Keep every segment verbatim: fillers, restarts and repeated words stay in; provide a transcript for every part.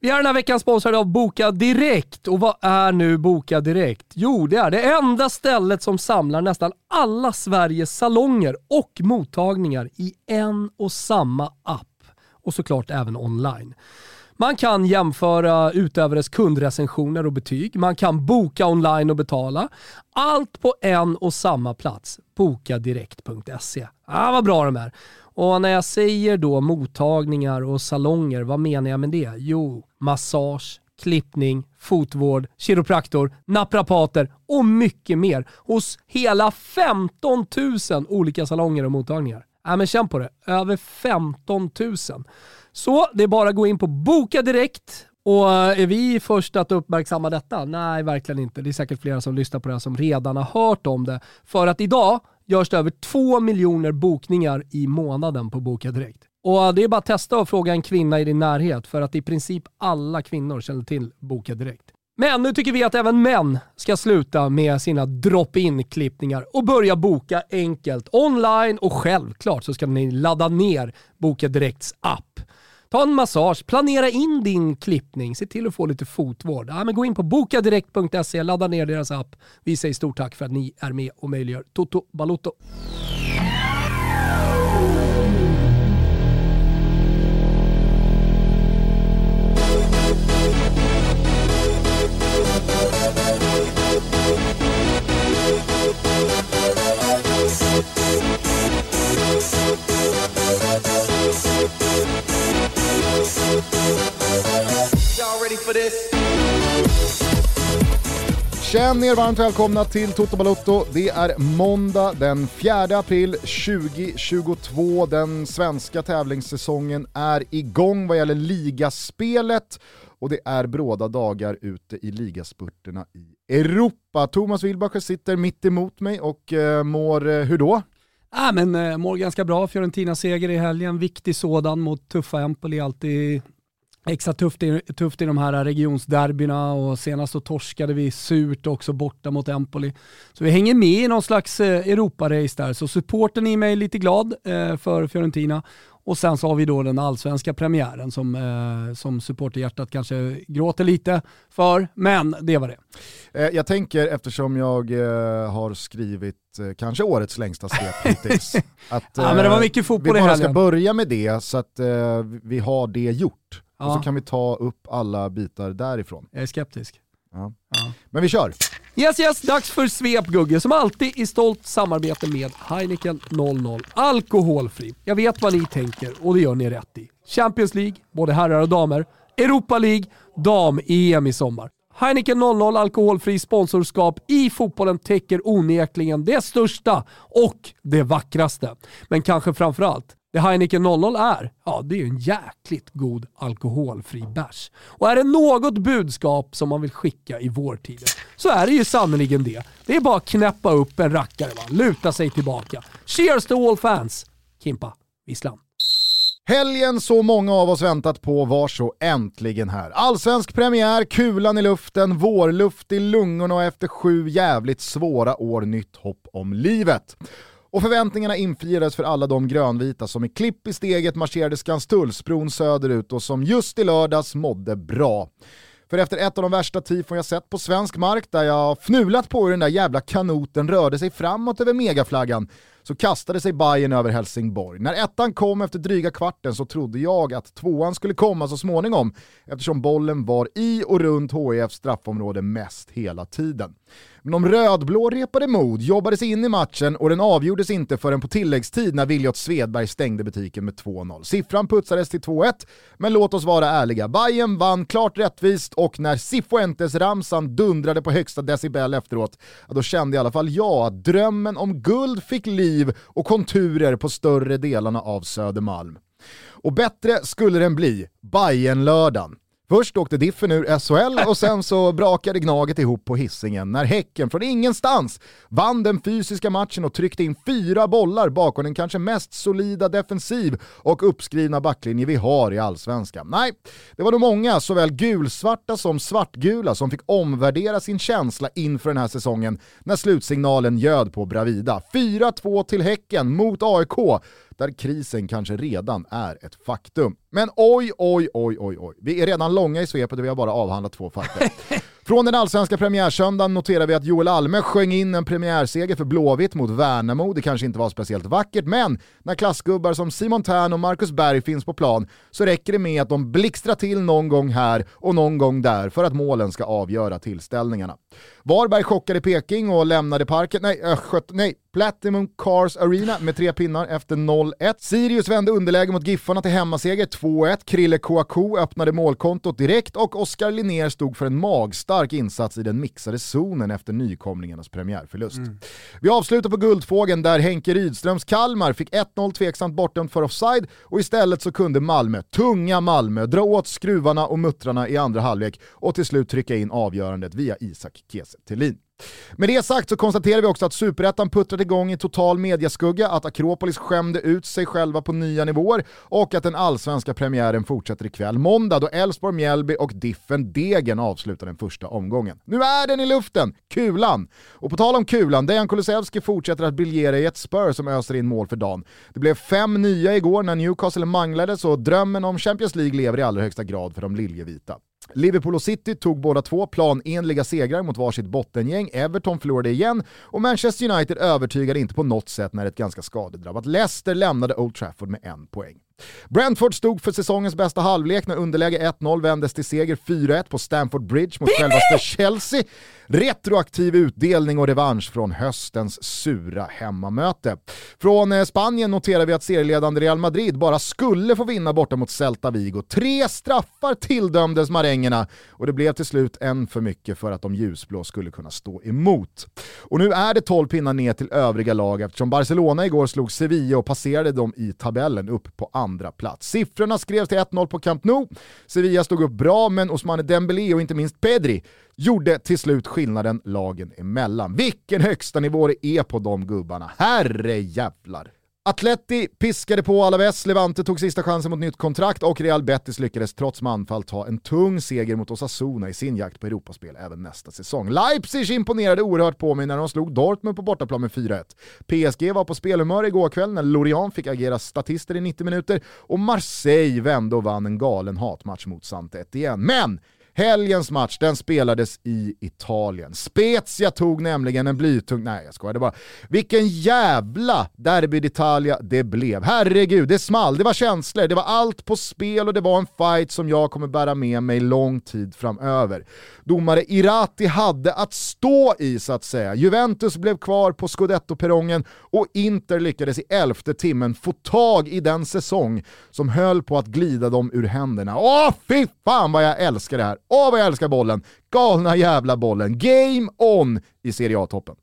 Vi är den här veckan sponsrade av Boka Direkt. Och vad är nu Boka Direkt? Jo, det är det enda stället som samlar nästan alla Sveriges salonger och mottagningar i en och samma app. Och såklart även online. Man kan jämföra utövares kundrecensioner och betyg. Man kan boka online och betala. Allt på en och samma plats. bokadirekt punkt se. Ah, vad bra de är. Och när jag säger då mottagningar och salonger, vad menar jag med det? Jo, massage, klippning, fotvård, kiropraktor, naprapater och mycket mer hos hela femton tusen olika salonger och mottagningar. Ja, men känn på det. Över femton tusen. Så det är bara att gå in på Boka Direkt. Och är vi först att uppmärksamma detta? Nej, verkligen inte. Det är säkert flera som lyssnar på det här som redan har hört om det. För att idag görs det över två miljoner bokningar i månaden på Boka Direkt. Och det är bara att testa och fråga en kvinna i din närhet. För att i princip alla kvinnor känner till Boka Direkt. Men nu tycker vi att även män ska sluta med sina drop-in-klippningar och börja boka enkelt online, och självklart så ska ni ladda ner Boka Direkts app. Ta en massage, planera in din klippning, se till att få lite fotvård. Ja, men gå in på bokadirekt punkt se, ladda ner deras app. Vi säger stort tack för att ni är med och möjliggör Toto Balotto. Känn er varmt välkomna till Toto Balotto. Det är måndag den fjärde april tjugohundratjugotvå. Den svenska tävlingssäsongen är igång vad gäller ligaspelet. Och det är bråda dagar ute i ligaspurterna i Europa. Thomas Wilbacher sitter mitt emot mig och eh, mår eh, hur då? Ja, men äh, mår ganska bra. Fiorentina-seger i helgen. Viktig sådan mot tuffa Empoli. Alltid extra tufft i, tufft i de här regionsderbyna, och senast så torskade vi surt också borta mot Empoli. Så vi hänger med i någon slags eh, Europa-race där. Så supporten i mig är lite glad eh, för Fiorentina. Och sen så har vi då den allsvenska premiären som, eh, som supporterhjärtat kanske gråter lite för. Men det var det. Eh, jag tänker, eftersom jag eh, har skrivit eh, kanske årets längsta svep hittills. Att, eh, ja, men det var mycket fotboll vi i bara helgen. ska börja med det så att eh, vi har det gjort. Ja. Och så kan vi ta upp alla bitar därifrån. Jag är skeptisk. Ja. Ja. Men vi kör. Yes, yes, dags för svep, Gugge, som alltid i stolt samarbete med Heineken noll noll. Alkoholfri. Jag vet vad ni tänker, och det gör ni rätt i. Champions League, både herrar och damer. Europa League, dam-E M i sommar. Heineken noll noll alkoholfri sponsorskap i fotbollen täcker onekligen det största och det vackraste. Men kanske framförallt, det Heineken noll noll är, ja, det är ju en jäkligt god alkoholfri bärs. Och är det något budskap som man vill skicka i vår tid, så är det ju sannoliken det. Det är bara att knäppa upp en rackare, va? Luta sig tillbaka. Cheers to all fans. Kimpa, visslan. Helgen så många av oss väntat på var så äntligen här. Allsvensk premiär, kulan i luften, vårluft i lungorna, och efter sju jävligt svåra år nytt hopp om livet. Och förväntningarna infriades för alla de grönvita som i klipp i steget marscherade Skanstullsbron söderut och som just i lördags mådde bra. För efter ett av de värsta tifon jag sett på svensk mark, där jag fnulat på hur den där jävla kanoten rörde sig framåt över megaflaggan, så kastade sig Bayern över Helsingborg. När ettan kom efter dryga kvarten så trodde jag att tvåan skulle komma så småningom, eftersom bollen var i och runt H I F:s straffområde mest hela tiden. Men de rödblå repade mod, jobbade sig in i matchen, och den avgjordes inte förrän på tilläggstid när Viljot Svedberg stängde butiken med två noll. Siffran putsades till två ett, men låt oss vara ärliga. Bayern vann klart rättvist, och när Cifuentes-ramsan dundrade på högsta decibel efteråt, då kände i alla fall jag att drömmen om guld fick liv och konturer på större delarna av Södermalm. Och bättre skulle den bli, Bayern-lördagen. Först åkte Diffen ur S H L, och sen så brakade Gnaget ihop på Hisingen när Häcken från ingenstans vann den fysiska matchen och tryckte in fyra bollar bakom den kanske mest solida defensiv och uppskrivna backlinje vi har i Allsvenskan. Nej, det var nog många, såväl gulsvarta som svartgula, som fick omvärdera sin känsla inför den här säsongen när slutsignalen ljöd på Bravida. fyra två till Häcken mot A I K, där krisen kanske redan är ett faktum. Men oj, oj, oj, oj, oj. Vi är redan långa i svepet och vi har bara avhandlat två fakta. Från den allsvenska premiärsöndagen noterar vi att Joel Alme sjöng in en premiärseger för Blåvitt mot Värnamo. Det kanske inte var speciellt vackert, men när klassgubbar som Simon Tern och Marcus Berg finns på plan så räcker det med att de blixtrar till någon gång här och någon gång där för att målen ska avgöra tillställningarna. Varberg chockade Peking och lämnade parken, nej, ösköt, nej, Platinum Cars Arena med tre pinnar efter noll ett. Sirius vände underläge mot Giffarna till hemmaseger två ett. Krille Kouakou öppnade målkontot direkt och Oskar Linnér stod för en magstark insats i den mixade zonen efter nykomlingarnas premiärförlust. Mm. Vi avslutar på Guldfågeln där Henke Rydströms Kalmar fick ett noll tveksamt bortdömt för offside och istället så kunde Malmö, tunga Malmö, dra åt skruvarna och muttrarna i andra halvlek och till slut trycka in avgörandet via Isak Kiese Thelin. Med det sagt så konstaterar vi också att Superettan puttrat igång i total mediaskugga, att Akropolis skämde ut sig själva på nya nivåer och att den allsvenska premiären fortsätter ikväll måndag då Elfsborg, Mjällby och Diffen Degen avslutar den första omgången. Nu är den i luften, kulan! Och på tal om kulan, Dejan Kulusevski fortsätter att briljera i ett Spurs som öser in mål för dagen. Det blev fem nya igår när Newcastle manglade, så drömmen om Champions League lever i allra högsta grad för de liljevita. Liverpool och City tog båda två planenliga segrar mot varsitt bottengäng. Everton förlorade igen och Manchester United övertygade inte på något sätt när ett ganska skadedrabbat Leicester lämnade Old Trafford med en poäng. Brentford stod för säsongens bästa halvlek när underläge ett noll vändes till seger fyra ett på Stamford Bridge mot självaste Chelsea. Retroaktiv utdelning och revansch från höstens sura hemmamöte. Från Spanien noterar vi att serieledande Real Madrid bara skulle få vinna borta mot Celta Vigo. Tre straffar tilldömdes marängerna och det blev till slut en för mycket för att de ljusblå skulle kunna stå emot. Och nu är det tolv pinnar ner till övriga lag eftersom Barcelona igår slog Sevilla och passerade dem i tabellen upp på andra plats. Siffrorna skrevs till ett noll på Camp Nou. Sevilla stod upp bra, men Ousmane Dembélé och inte minst Pedri gjorde till slut skillnaden lagen emellan. Vilken högsta nivå det är på de gubbarna. Herre jävlar. Atleti piskade på Alaves, Levante tog sista chansen mot nytt kontrakt och Real Betis lyckades trots manfall ta en tung seger mot Osasuna i sin jakt på Europaspel även nästa säsong. Leipzig imponerade oerhört på mig när de slog Dortmund på bortaplan med fyra ett. P S G var på spelhumör igår kväll när Lorient fick agera statister i nittio minuter och Marseille vände och vann en galen hatmatch mot Saint Etienne. Men helgens match, den spelades i Italien. Spezia tog nämligen en blytung... Nej, jag skojar, det bara... Vilken jävla derby d'Italia det blev. Herregud, det small, det var känslor, det var allt på spel och det var en fight som jag kommer bära med mig lång tid framöver. Domare Irati hade att stå i, så att säga. Juventus blev kvar på Scudetto-perrongen och Inter lyckades i elfte timmen få tag i den säsong som höll på att glida dem ur händerna. Åh, fy fan vad jag älskar det här. Åh, vad jag älskar bollen. Galna jävla bollen. Game on i Serie A-toppen.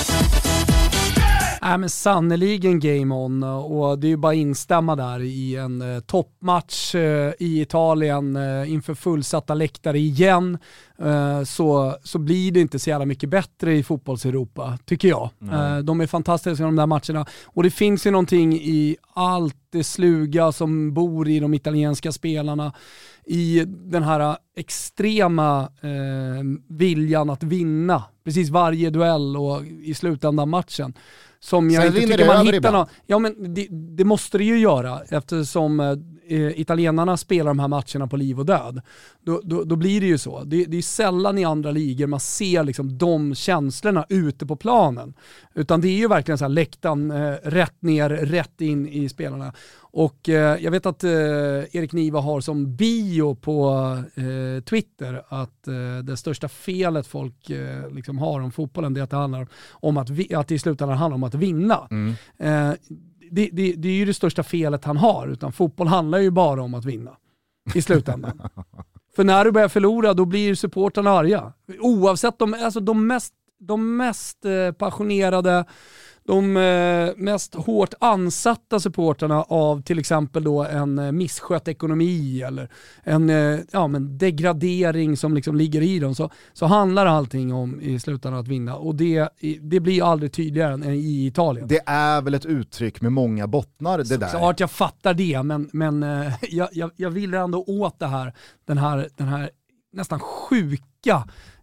Nej, men sannoliken game on, och det är ju bara instämma där i en eh, toppmatch eh, i Italien eh, inför fullsatta läktare igen, eh, så, så blir det inte så jävla mycket bättre i fotbolls-Europa, tycker jag. Mm. Eh, de är fantastiska de där matcherna, och det finns ju någonting i allt det sluga som bor i de italienska spelarna, i den här extrema eh, viljan att vinna precis varje duell och i slutändan av matchen. Som jag inte tycker man hittar någon. Ja, men det, det måste det ju göra eftersom eh, italienarna spelar de här matcherna på liv och död. Då, då, då blir det ju så. Det, det är sällan i andra ligor man ser liksom de känslorna ute på planen. Utan det är ju verkligen så här läktan eh, rätt ner, rätt in i spelarna. Och eh, jag vet att eh, Erik Niva har som bio på eh, Twitter att eh, det största felet folk eh, liksom har om fotbollen, det är att det handlar om att, vi, att det i slutändan handlar om att vinna. Mm. Eh, det, det, det är ju det största felet han har, utan fotboll handlar ju bara om att vinna i slutändan. För när du börjar förlora, då blir supportarna arga. Oavsett de, alltså de mest, de mest eh, passionerade, de eh, mest hårt ansatta supporterna av till exempel då en eh, misskött ekonomi eller en eh, ja, men degradering som liksom ligger i dem, så, så handlar allting om i slutändan att vinna, och det, det blir aldrig tydligare än i Italien. Det är väl ett uttryck med många bottnar det så, där. Så att jag fattar det, men, men eh, jag, jag, jag vill ändå åt det här, den här, den här nästan sjuka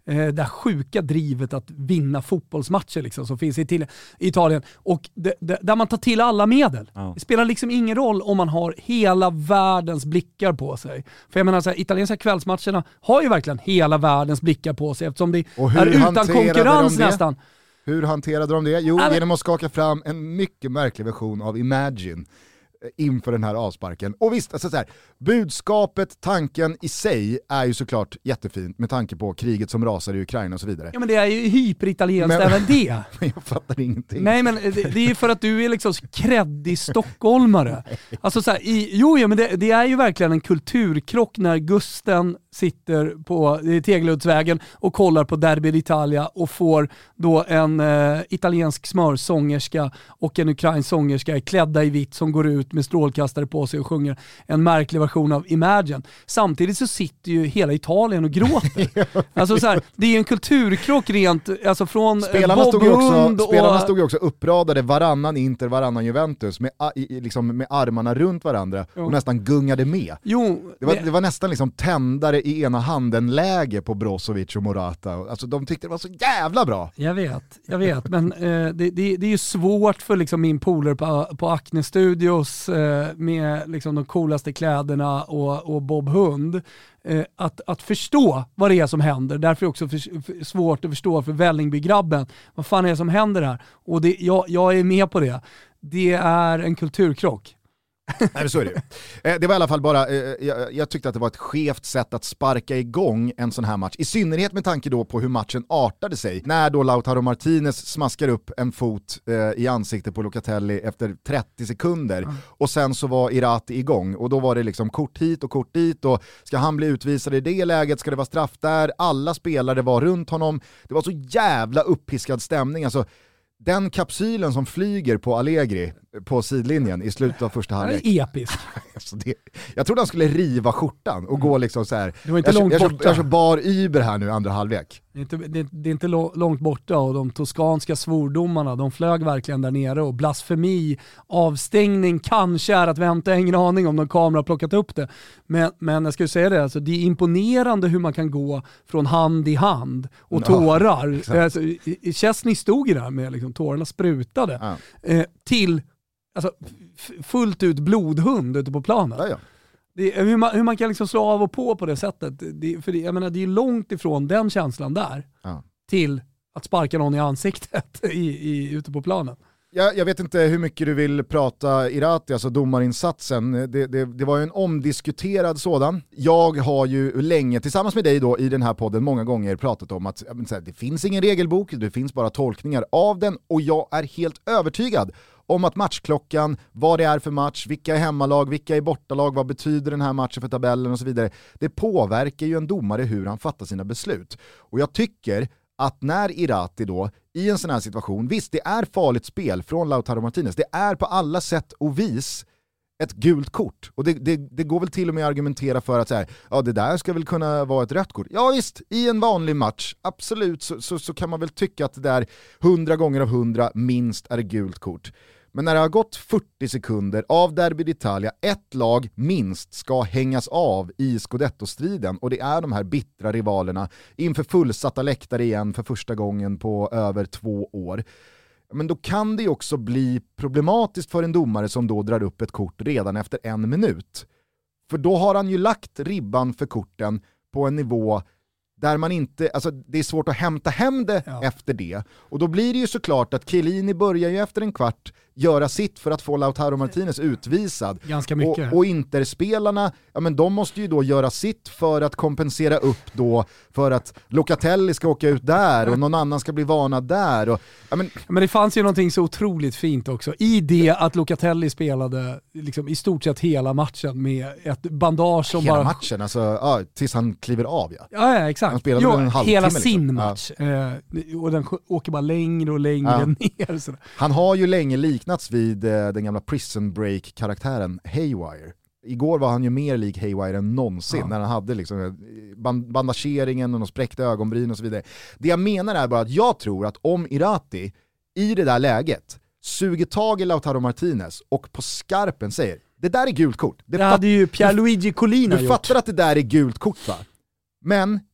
Eh, det sjuka drivet att vinna fotbollsmatcher liksom, som finns i, till, i Italien. Och det, det, där man tar till alla medel. Ja. Det spelar liksom ingen roll om man har hela världens blickar på sig. För jag menar, så här, italienska kvällsmatcherna har ju verkligen hela världens blickar på sig eftersom det är utan konkurrens nästan. Hur hanterade de det? Jo, genom att skaka fram en mycket märklig version av Imagine inför den här avsparken. Och visst, alltså så här, budskapet, tanken i sig är ju såklart jättefint med tanke på kriget som rasar i Ukraina och så vidare. Ja, men det är ju hyperitalienskt även det. Men jag fattar ingenting. Nej, men det, det är ju för att du är liksom kreddig stockholmare. Alltså så här, i, jo, ja, men det, det är ju verkligen en kulturkrock när Gusten sitter på Tegeluddsvägen och kollar på Derby d'Italia och får då en eh, italiensk smörsångerska och en ukrainsk sångerska klädda i vitt som går ut med strålkastare på sig och sjunger en märklig version av Imagine. Samtidigt så sitter ju hela Italien och gråter. Alltså så här, det är en kulturkrock rent, alltså från spelarna Bob stod ju också, Hund och... Spelarna stod ju också uppradade varannan Inter, varannan Juventus med, liksom, med armarna runt varandra jo. och nästan gungade med. Jo, det, var, det... det var nästan liksom tändare i ena handen-läge på Brozovic och Morata. Alltså de tyckte det var så jävla bra. Jag vet, jag vet. Men eh, det, det, det är ju svårt för liksom min polare på, på Acne Studios eh, med liksom de coolaste kläderna och, och Bob Hund eh, att, att förstå vad det är som händer. Därför är det också för, för, svårt att förstå för Vällingby-grabben. Vad fan är det som händer här? Och det, jag, jag är med på det. Det är en kulturkrock. Nej, så är det ju. Det var i alla fall bara, jag, jag tyckte att det var ett skevt sätt att sparka igång en sån här match. I synnerhet med tanke då på hur matchen artade sig. När då Lautaro Martinez smaskar upp en fot eh, i ansiktet på Locatelli efter trettio sekunder. Mm. Och sen så var Irati igång. Och då var det liksom kort hit och kort dit. Och ska han bli utvisad i det läget? Ska det vara straff där? Alla spelare var runt honom. Det var så jävla uppiskad stämning. Alltså, den kapsylen som flyger på Allegri på sidlinjen i slutet av första halvlek. Det är episk. Alltså det, jag trodde han skulle riva skjortan och gå liksom så här. Det var inte jag, långt jag, borta. Jag, jag kör bar Uber här nu andra halvlek. Det är, inte, det, det är inte långt borta och de toskanska svordomarna, de flög verkligen där nere och blasfemi, avstängning kanske är att vänta, ingen aning om någon kamera har plockat upp det. Men, men jag skulle säga det, alltså, det är imponerande hur man kan gå från hand i hand och ja, tårar. Alltså, Chesney stod ju där med liksom, tårarna sprutade ja. eh, till alltså, f- fullt ut blodhund ute på planen. Ja, ja. Det är, hur, man, hur man kan liksom slå av och på på det sättet. Det, för det, jag menar, det är långt ifrån den känslan där ja. till att sparka någon i ansiktet i, i, ute på planen. Jag, jag vet inte hur mycket du vill prata Irati, alltså domarinsatsen. Det, det, det var ju en omdiskuterad sådan. Jag har ju länge, tillsammans med dig då i den här podden, många gånger pratat om att här, det finns ingen regelbok, det finns bara tolkningar av den och jag är helt övertygad om att matchklockan, vad det är för match, vilka är hemmalag, vilka är bortalag, vad betyder den här matchen för tabellen och så vidare. Det påverkar ju en domare hur han fattar sina beslut. Och jag tycker att när Irati då i en sån här situation, visst det är farligt spel från Lautaro Martinez, det är på alla sätt och vis ett gult kort. Och det, det, det går väl till och med att argumentera för att så här, ja, det där ska väl kunna vara ett rött kort. Ja visst, i en vanlig match, absolut, så, så, så kan man väl tycka att det där hundra gånger av hundra minst är ett gult kort. Men när det har gått fyrtio sekunder av Derby d'Italia, ett lag minst ska hängas av i Scudetto-striden och det är de här bittra rivalerna inför fullsatta läktare igen för första gången på över två år. Men då kan det ju också bli problematiskt för en domare som då drar upp ett kort redan efter en minut. För då har han ju lagt ribban för korten på en nivå där man inte, alltså det är svårt att hämta hem det ja. efter det. Och då blir det ju såklart att Chiellini börjar ju efter en kvart göra sitt för att få Lautaro Martinez utvisad. Ganska mycket. Och, och Interspelarna, ja men de måste ju då göra sitt för att kompensera upp då för att Locatelli ska åka ut där och någon annan ska bli varnad där. Och, ja men... men det fanns ju någonting så otroligt fint också i det att Locatelli spelade liksom i stort sett hela matchen med ett bandage som hela bara... Hela matchen, alltså ja, tills han kliver av ja. Ja, ja exakt. Han spelade jo, en halvtimme, hela liksom. sin match. Ja. Eh, och den åker bara längre och längre ja. ner. Så. Han har ju länge liknats vid eh, den gamla Prison Break-karaktären Haywire. Igår var han ju mer lik Haywire än någonsin ja. när han hade liksom band- bandageringen och de spräckta ögonbryn och så vidare. Det jag menar är bara att jag tror att om Irati i det där läget suger tag i Lautaro Martinez och på skarpen säger det där är gult kort. Det, det hade ju Pierluigi Collina Du gjort. fattar att det där är gult kort va? Men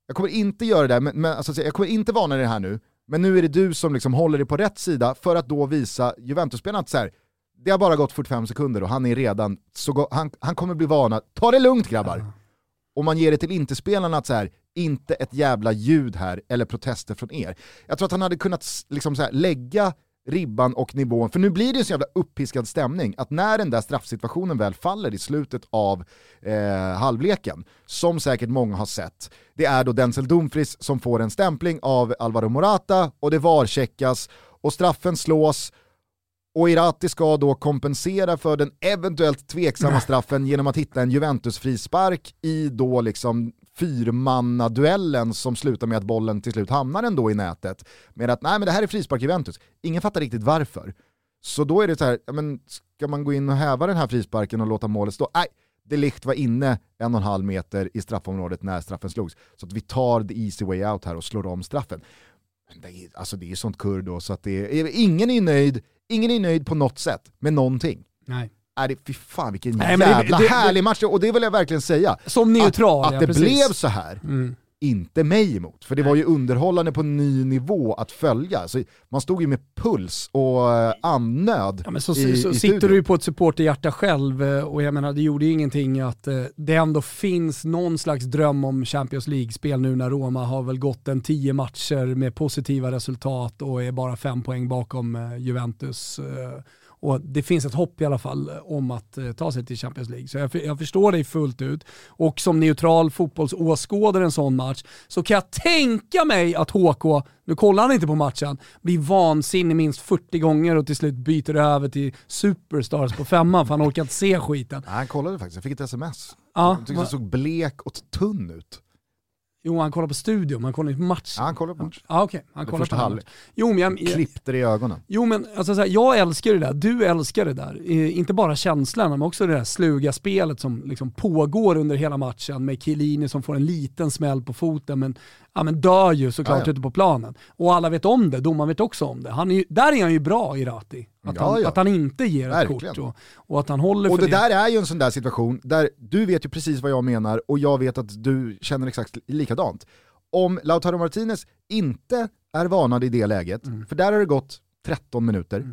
jag kommer inte göra det där, men, men alltså, jag kommer inte varna det här nu, men nu är det du som liksom håller det på rätt sida för att då visa Juventus-spelarna att så här, det har bara gått fyrtiofem sekunder och han är redan så go- han, han kommer bli varnad. Ta det lugnt grabbar. Mm. Och man ger det till inte-spelarna att så här, inte ett jävla ljud här eller protester från er. Jag tror att han hade kunnat liksom så här, lägga ribban och nivån, för nu blir det en så jävla uppiskad stämning att när den där straffsituationen väl faller i slutet av eh, halvleken, som säkert många har sett, det är då Denzel Dumfries som får en stämpling av Alvaro Morata och det varcheckas och straffen slås och Irati ska då kompensera för den eventuellt tveksamma straffen genom att hitta en Juventus-frispark i då liksom fyrmanna-duellen som slutar med att bollen till slut hamnar ändå i nätet. Med att nej men det här är frispark Juventus. Ingen fattar riktigt varför. Så då är det så här, ja, men ska man gå in och häva den här frisparken och låta målet stå? Nej, De Ligt var inne en och en halv meter i straffområdet när straffen slogs. Så att vi tar the easy way out här och slår om straffen. Men det är, alltså det är sånt kurr då så att det är, ingen är nöjd. Ingen är nöjd på något sätt med någonting. Nej. Är det, fy fan vilken Nej, jävla det, det, härlig match. Och det vill jag verkligen säga. Som neutral. Att, att ja, det precis. blev så här. Mm. Inte mig emot. För det Nej. var ju underhållande på ny nivå att följa. Så man stod ju med puls och andnöd ja, men så, i, så i sitter du ju på ett supporterhjärta själv. Och jag menar, det gjorde ju ingenting att det ändå finns någon slags dröm om Champions League-spel nu när Roma har väl gått en tio matcher med positiva resultat och är bara fem poäng bakom Juventus. Och det finns ett hopp i alla fall om att eh, ta sig till Champions League. Så jag, jag förstår dig fullt ut. Och som neutral fotbollsåskådare en sån match så kan jag tänka mig att H K, nu kollar han inte på matchen, blir vansinnig minst fyrtio gånger och till slut byter över till Superstars på femman för han orkar inte se skiten. Nej, han kollade faktiskt. Jag fick ett sms. Ja, jag tyckte det såg blek och tunn ut. Jo, han kollar på studion, han kollar på match. Ja, han kollar på match. Ja, okej. Okay. Han kollar på halv. Jo, men jag, jag klippte det i ögonen. Jo, men alltså, så här, jag älskar det där. Du älskar det där. Eh, inte bara känslan, men också det där sluga spelet som liksom pågår under hela matchen med Chiellini som får en liten smäll på foten, men, ja, men dör ju såklart ja, ja. ute på planen. Och alla vet om det, domaren vet också om det. Han är ju, där är han ju bra, Irati. Att, ja, han, ja. att han inte ger ett Verkligen. kort och, och att han håller och för det. Och det där är ju en sån där situation där du vet ju precis vad jag menar och jag vet att du känner exakt likadant. Om Lautaro Martinez inte är varnad i det läget, mm. för där har det gått tretton minuter, mm.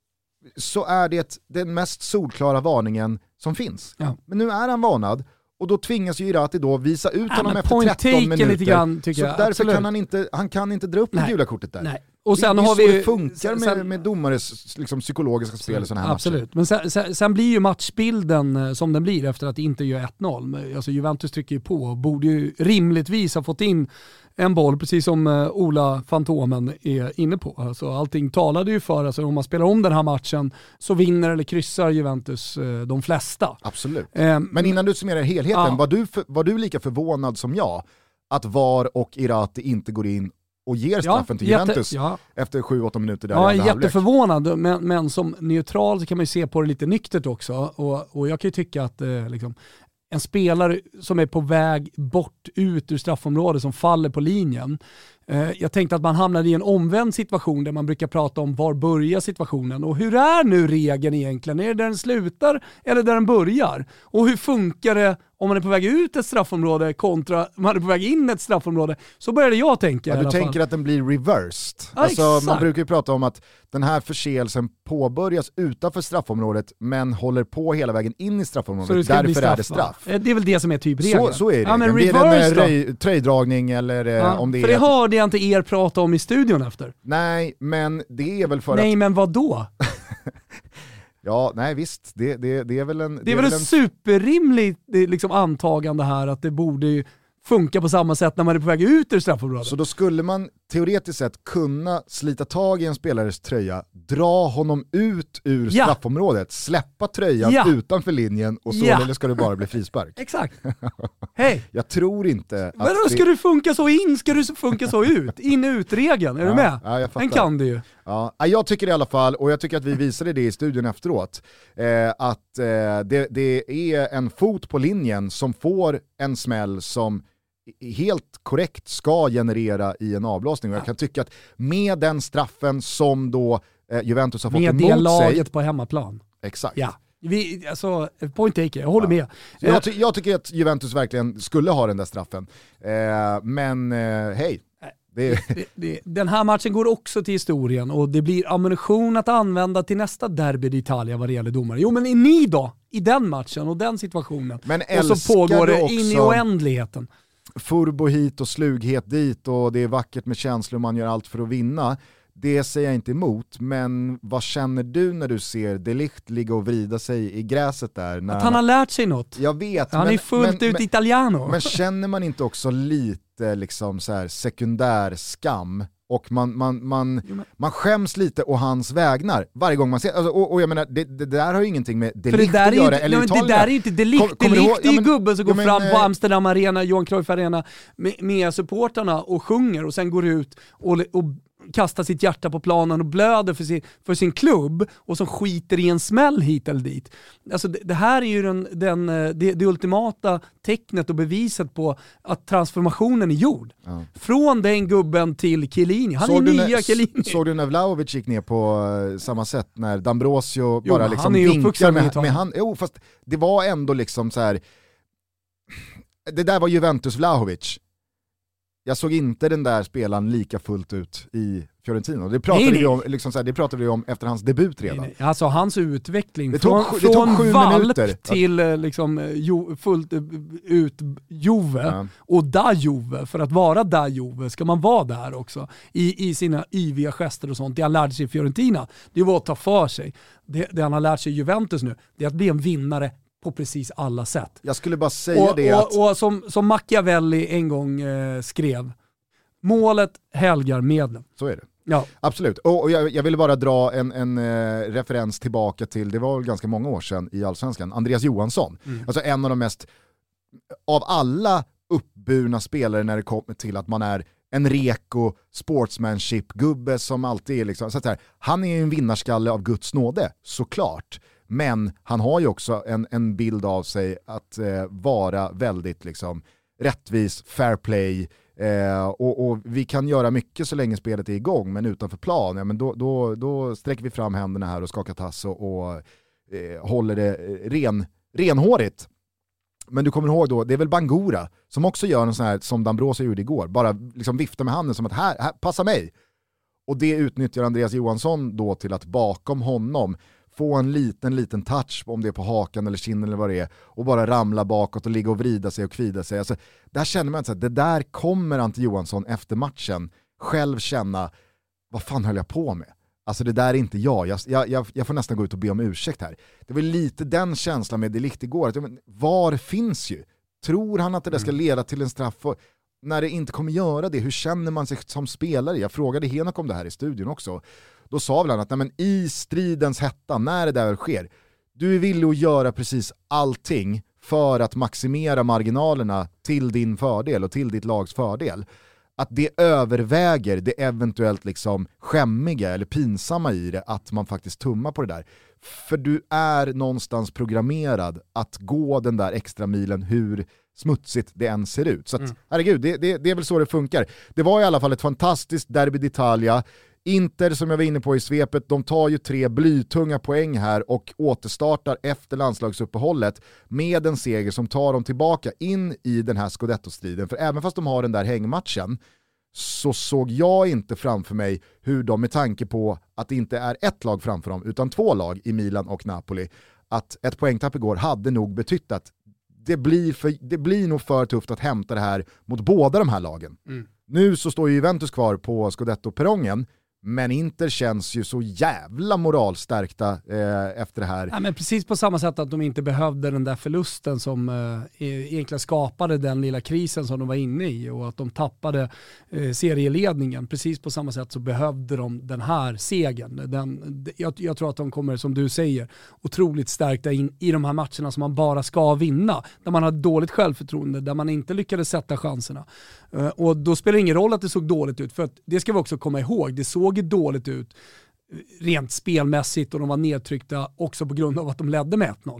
så är det den mest solklara varningen som finns. Ja. Men nu är han varnad och då tvingas ju Irati då visa ut ja, honom efter tretton minuter. Lite grann, tycker så jag. Därför Absolut. kan han inte, han kan inte dra upp det gula kortet där. Nej. Och sen det, har det vi det funkar med, sen, med domares liksom, psykologiska spel i sådana här absolut. matcher. Men sen, sen, sen blir ju matchbilden som den blir efter att inte göra ett noll. Alltså Juventus trycker ju på och borde ju rimligtvis ha fått in en boll, precis som uh, Ola Fantomen är inne på. Alltså, allting talade ju för, alltså, om man spelar om den här matchen så vinner eller kryssar Juventus uh, de flesta. Absolut. Um, Men innan du summerar helheten, uh, var, du för, var du lika förvånad som jag att V A R och Irati inte går in och ger straffen ja, till Juventus jätte, ja. efter sju åtta minuter där ja, i andra jätteförvånad, men, men som neutral så kan man ju se på det lite nyktert också. Och, och jag kan ju tycka att eh, liksom, en spelare som är på väg bort ut ur straffområdet som faller på linjen. Eh, jag tänkte att man hamnade i en omvänd situation där man brukar prata om var börjar situationen och hur är nu regeln egentligen? Är det där den slutar eller där den börjar? Och hur funkar det om man är på väg ut ett straffområde kontra om man är på väg in ett straffområde? Så började jag tänka. Ja, du tänker fall. att den blir reversed. Ja, alltså, man brukar ju prata om att den här förseelsen påbörjas utanför straffområdet men håller på hela vägen in i straffområdet. Därför är det straff. Det är väl det som är typ regeln. Så, så är det. Ja, men det är en röj, tröjdragning eller ja, om det för är... det hörde jag inte er prata om i studion efter. Nej, men det är väl för Nej, att... Nej, men vad då? Ja, nej visst. Det, det, det är väl en... Det är, det är väl ett en... superrimligt liksom, antagande här att det borde ju funka på samma sätt när man är på väg ut ur straffområdet. Så då skulle man teoretiskt sett kunna slita tag i en spelares tröja, dra honom ut ur ja. straffområdet, släppa tröjan ja. utanför linjen och så ja. eller ska det bara bli frispark. Exakt. Hej. Jag tror inte att Men då det... ska du funka så in, ska du funka så ut. In-ut-regeln, är ja. du med? Ja, jag fattar. Den kan du ju. Ja, jag tycker i alla fall, och jag tycker att vi visade det i studion efteråt, eh, att eh, det, det är en fot på linjen som får en smäll som helt korrekt ska generera i en avblåsning. Och jag kan tycka att med den straffen som då eh, Juventus har fått med emot sig... Med det laget på hemmaplan. Exakt. Ja. Vi, alltså, point taker, jag håller ja. med. Jag, ty- jag tycker att Juventus verkligen skulle ha den där straffen. Eh, men eh, hej. Det... Det, det, den här matchen går också till historien och det blir ammunition att använda till nästa derby i Italien vad det gäller domare. Jo men är ni då i den matchen och den situationen? Men och så pågår det in i oändligheten. Furbo hit och slughet dit och det är vackert med känslor och man gör allt för att vinna. Det säger jag inte emot, men vad känner du när du ser De Ligt ligga och vrida sig i gräset där? När att han har lärt sig något. Jag vet. Han men, är fullt men, ut men, italiano. Men känner man inte också lite liksom så här sekundär skam? Och man, man, man, jo, men... man skäms lite å hans vägnar varje gång man ser, alltså, och, och jag menar, det, det där har ju ingenting med De Ligt att göra. Inte, eller nej, det där är ju inte De Ligt, De Ligt är ju ja, gubben som ja, går men, fram på Amsterdam Arena, Johan Cruyff Arena med, med supportarna och sjunger och sen går ut och, och kastar sitt hjärta på planen och blöder för sin, för sin klubb och som skiter i en smäll hit eller dit. Alltså det, det här är ju den, den, det, det ultimata tecknet och beviset på att transformationen är gjord. Ja. Från den gubben till Chiellini. Han såg är nya när, Chiellini. Såg du när Vlahovic gick ner på uh, samma sätt när D'Ambrosio bara jo, liksom vinkar med, med hand. Jo, fast det var ändå liksom så här. Det där var Juventus Vlahovic. Jag såg inte den där spelaren lika fullt ut i Fiorentina. Det pratade, nej, nej. Vi, om, liksom så här, det pratade vi om efter hans debut redan. Nej, nej. Alltså hans utveckling det tog, från, det tog från sju valp minuter. till liksom, jo, fullt ut Juve ja. Och da Juve. För att vara da Juve ska man vara där också. I, i sina yviga gester och sånt. Det han lärde sig i Fiorentina, det var att ta för sig. Det, det han har lärt sig i Juventus nu, det är att bli en vinnare på precis alla sätt. Jag skulle bara säga och, det och, att... Och som, som Machiavelli en gång eh, skrev, målet helgar medlen. Så är det. Ja. Absolut. Och, och jag, jag ville bara dra en, en uh, referens tillbaka till, det var väl ganska många år sedan i Allsvenskan, Andreas Johansson. Mm. Alltså en av de mest, av alla uppburna spelare när det kommer till att man är en reko sportsmanship-gubbe som alltid är liksom, så att här, han är ju en vinnarskalle av Guds nåde, såklart. Men han har ju också en, en bild av sig att eh, vara väldigt liksom, rättvis, fair play, eh, och, och vi kan göra mycket så länge spelet är igång, men utanför plan, ja, men då, då, då sträcker vi fram händerna här och skakar tass och, och eh, håller det ren, renhårigt. Men du kommer ihåg då, det är väl Bangura som också gör en sån här som D'Ambrosio gjorde igår, bara liksom vifta med handen som att här, här passa mig. Och det utnyttjar Andreas Johansson då till att bakom honom få en liten, liten touch, om det är på hakan eller kinden eller vad det är, och bara ramla bakåt och ligga och vrida sig och kvida sig. Alltså, där känner man att det där kommer Ante Johansson efter matchen själv känna, vad fan höll jag på med? Alltså det där är inte jag. Jag, jag, jag får nästan gå ut och be om ursäkt här. Det var lite den känslan med De Ligt igår. Att, men, var finns ju? Tror han att det där ska leda till en straff? Och när det inte kommer göra det, hur känner man sig som spelare? Jag frågade Henok om det här i studion också. Då sa väl han att nej, men i stridens hetta, när det där sker, du är villig att göra precis allting för att maximera marginalerna till din fördel och till ditt lags fördel. Att det överväger det eventuellt liksom skämmiga eller pinsamma i det, att man faktiskt tummar på det där. För du är någonstans programmerad att gå den där extra milen hur smutsigt det än ser ut. Så att, mm. herregud, det, det, det är väl så det funkar. Det var i alla fall ett fantastiskt derby d'Italia. Inter, som jag var inne på i svepet, de tar ju tre blytunga poäng här och återstartar efter landslagsuppehållet med en seger som tar dem tillbaka in i den här Scudetto-striden. För även fast de har den där hängmatchen så såg jag inte framför mig hur de, med tanke på att det inte är ett lag framför dem utan två lag i Milan och Napoli, att ett poängtapp igår hade nog betytt att det blir, för, det blir nog för tufft att hämta det här mot båda de här lagen. Mm. Nu så står ju Juventus kvar på Scudetto-perrongen, men Inter känns ju så jävla moralstärkta eh, efter det här. Ja, men precis på samma sätt att de inte behövde den där förlusten som eh, egentligen skapade den lilla krisen som de var inne i, och att de tappade eh, serieledningen. Precis på samma sätt så behövde de den här segern. Den, jag, jag tror att de kommer, som du säger, otroligt stärkta in i de här matcherna som man bara ska vinna. Där man har dåligt självförtroende, där man inte lyckades sätta chanserna. Eh, och då spelar det ingen roll att det såg dåligt ut, för att det ska vi också komma ihåg. Det såg dåligt ut rent spelmässigt och de var nedtryckta också på grund av att de ledde med ett noll.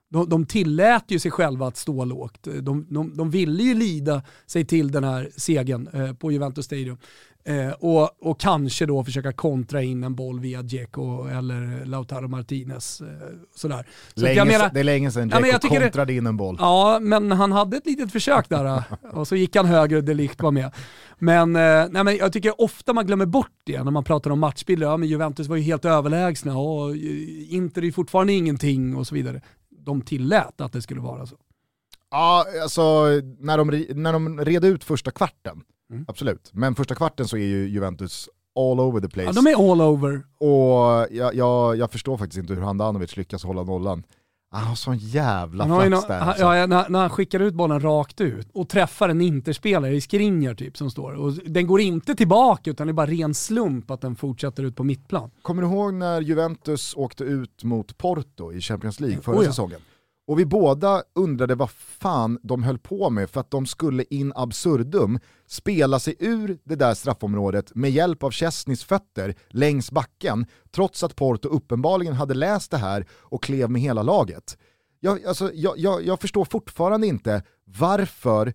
De, de tillät ju sig själva att stå lågt. De, de, de ville ju lida sig till den här segern eh, på Juventus Stadium. Eh, och, och kanske då försöka kontra in en boll via Dzeko eller Lautaro Martinez. Eh, sådär. Så länge, jag menar, det är länge sedan Dzeko ja, kontrade in en boll. Ja, men han hade ett litet försök där och så gick han högre, De Ligt var med. Men, eh, nej, men jag tycker ofta man glömmer bort det när man pratar om matchbilder. Ja, men Juventus var ju helt överlägsna och Inter är ju fortfarande ingenting och så vidare. De tillät att det skulle vara så. Ja, alltså när de, när de red ut första kvarten, mm. absolut. Men första kvarten så är ju Juventus all over the place. Ja, de är all over. Och jag, jag, jag förstår faktiskt inte hur Handanovic lyckas hålla nollan. Han har sån jävla han flax no- där. Alltså. Ja, när, när han skickar ut bollen rakt ut och träffar en interspelare i Skriniar typ som står. Och den går inte tillbaka utan det är bara ren slump att den fortsätter ut på mittplan. Kommer du ihåg när Juventus åkte ut mot Porto i Champions League förra oh ja. säsongen? Och vi båda undrade vad fan de höll på med för att de skulle in absurdum spela sig ur det där straffområdet med hjälp av Chesneys fötter längs backen, trots att Porto uppenbarligen hade läst det här och klev med hela laget. Jag, alltså, jag, jag, jag förstår fortfarande inte varför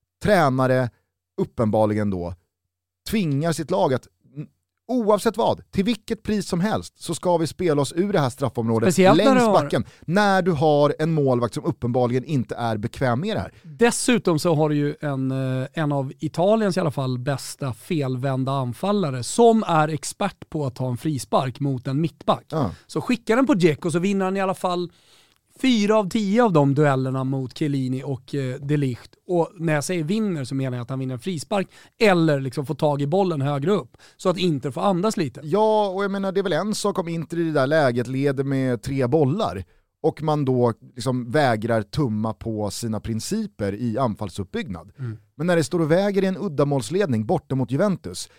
tränare uppenbarligen då tvingar sitt lag att oavsett vad, till vilket pris som helst så ska vi spela oss ur det här straffområdet speciellt längs när backen när du har en målvakt som uppenbarligen inte är bekväm med det här. Dessutom så har du ju en, en av Italiens i alla fall bästa felvända anfallare som är expert på att ta en frispark mot en mittback. Ja. Så skickar den på Dzeko så vinner han i alla fall fyra av tio av de duellerna mot Chiellini och eh, De Ligt. Och när jag säger vinner så menar jag att han vinner en frispark eller liksom får tag i bollen högre upp så att Inter får andas lite. Ja, och jag menar det är väl en sak om Inter i det där läget leder med tre bollar och man då liksom vägrar tumma på sina principer i anfallsuppbyggnad. Mm. Men när det står och väger i en uddamålsledning borta mot Juventus,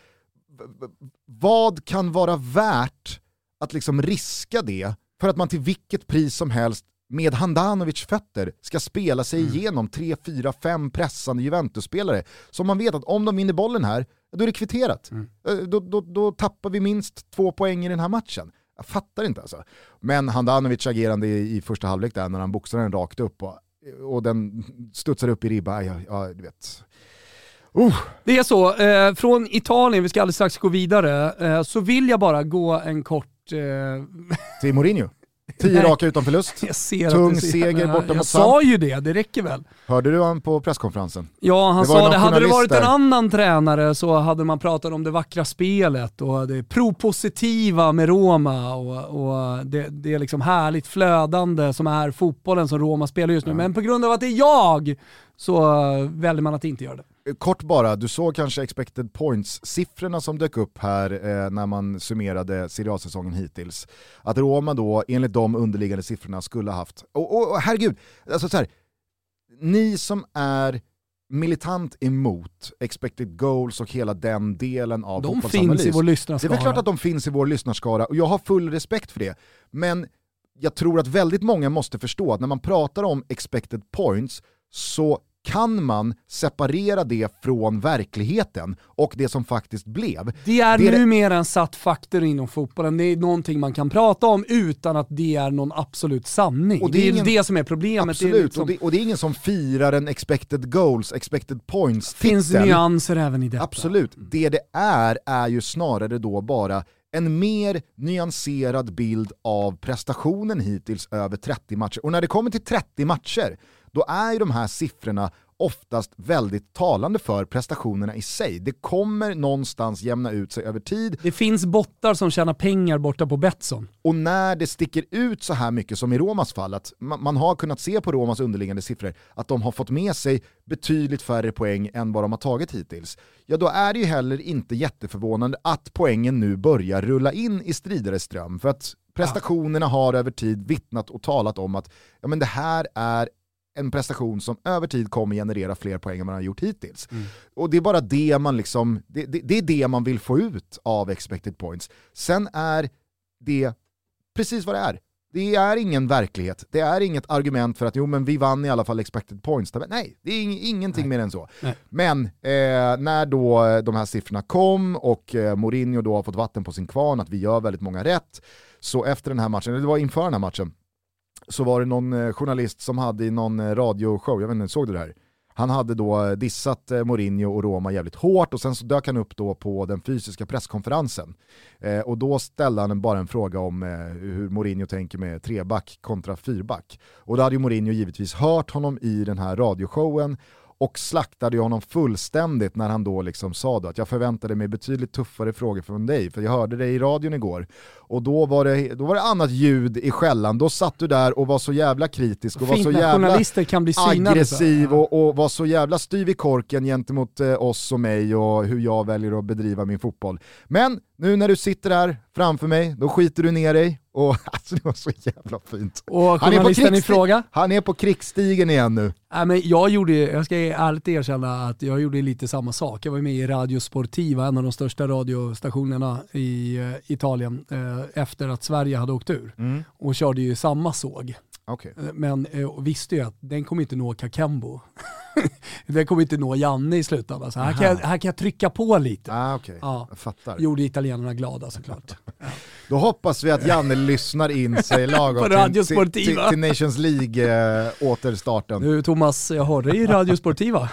vad kan vara värt att liksom riska det för att man till vilket pris som helst med Handanovic fötter ska spela sig mm. igenom tre, fyra, fem pressande Juventus-spelare som man vet att om de vinner bollen här, då är det kvitterat. Mm. Då, då, då tappar vi minst två poäng i den här matchen. Jag fattar inte alltså. Men Handanovic agerande i, i första halvlek där när han boxar den rakt upp och, och den studsar upp i ribba, ja, ja du vet. Uh. Det är så, eh, från Italien, vi ska alldeles strax gå vidare, eh, så vill jag bara gå en kort... Eh... till Mourinho. Tio raka utan förlust. Tung seger borta mot Jag sa ju det, det räcker väl. Hörde du han på presskonferensen? Ja, han det sa det. Hade det varit där. En annan tränare så hade man pratat om det vackra spelet och det propositiva med Roma och, och det, det är liksom härligt flödande som är fotbollen som Roma spelar just nu. Ja. Men på grund av att det är jag så väljer man att inte göra det. Kort bara, du såg kanske expected points-siffrorna som dök upp här eh, när man summerade Serie A-säsongen hittills. Att Roma då, enligt de underliggande siffrorna, skulle ha haft... Och, och, och herregud, alltså så här, ni som är militant emot expected goals och hela den delen av de finns i vår lyssnarskara. Det är väl klart att de finns i vår lyssnarskara och jag har full respekt för det. Men jag tror att väldigt många måste förstå att när man pratar om expected points så kan man separera det från verkligheten och det som faktiskt blev. Det är, det är numera en satt faktor inom fotbollen. Det är någonting man kan prata om utan att det är någon absolut sanning. Och det, det är ingen, det som är problemet. Absolut, det är liksom, och, det, och det är ingen som firar en expected goals, expected points. Det finns nyanser även i detta. Absolut. Det det är är ju snarare då bara en mer nyanserad bild av prestationen hittills över trettio matcher. Och när det kommer till trettio matcher, då är ju de här siffrorna oftast väldigt talande för prestationerna i sig. Det kommer någonstans jämna ut sig över tid. Det finns bottar som tjänar pengar borta på Betsson. Och när det sticker ut så här mycket som i Romas fall, att man, man har kunnat se på Romas underliggande siffror att de har fått med sig betydligt färre poäng än vad de har tagit hittills. Ja, då är det ju heller inte jätteförvånande att poängen nu börjar rulla in i stridare ström. För att prestationerna har över tid vittnat och talat om att ja, men det här är en prestation som över tid kommer generera fler poäng än man har gjort hittills. Mm. Och det är bara det man liksom, det, det, det är det man vill få ut av expected points. Sen är det precis vad det är. Det är ingen verklighet. Det är inget argument för att jo men vi vann i alla fall expected points. Nej, det är ing- ingenting Nej. mer än så. Nej. Men eh, när då de här siffrorna kom och eh, Mourinho då har fått vatten på sin kvarn att vi gör väldigt många rätt, så efter den här matchen, det var inför den här matchen, så var det någon eh, journalist som hade i någon eh, radioshow, jag vet inte, såg du det här? Han hade då dissat eh, Mourinho och Roma jävligt hårt och sen så dök han upp då på den fysiska presskonferensen. Eh, och då ställde han bara en fråga om eh, hur Mourinho tänker med treback kontra fyrback. Och då hade ju Mourinho givetvis hört honom i den här radioshowen och slaktade ju honom fullständigt när han då liksom sa då att jag förväntade mig betydligt tuffare frågor från dig, för jag hörde dig i radion igår och då var det, då var det annat ljud i skällan. Då satt du där och var så jävla kritisk och Fint var så jävla kan bli synade, aggressiv så. Ja. och, och var så jävla styv i korken gentemot eh, oss och mig och hur jag väljer att bedriva min fotboll. Men nu när du sitter här framför mig, då skiter du ner dig. Och alltså det var så jävla fint. Och journalisten i fråga? Han är på krigsstigen igen nu. Nej, men jag gjorde, jag ska ärligt erkänna att jag gjorde lite samma sak. Jag var med i Radio Sportiva, en av de största radiostationerna i uh, Italien, uh, efter att Sverige hade åkt ur. Mm. Och körde ju samma såg. Okay. Men uh, visste ju att den kommer inte nå Kakembo. Den kommer inte nå Janne i slutändan. Så här kan, jag, här kan jag trycka på lite. Ah, okay. Ja. Jag fattar. Gjorde italienarna glada såklart. Ja. Då hoppas vi att Janne lyssnar in sig lagom till, till, till, till Nations League-återstarten. Nu Thomas, jag hörde i Radio Sportiva.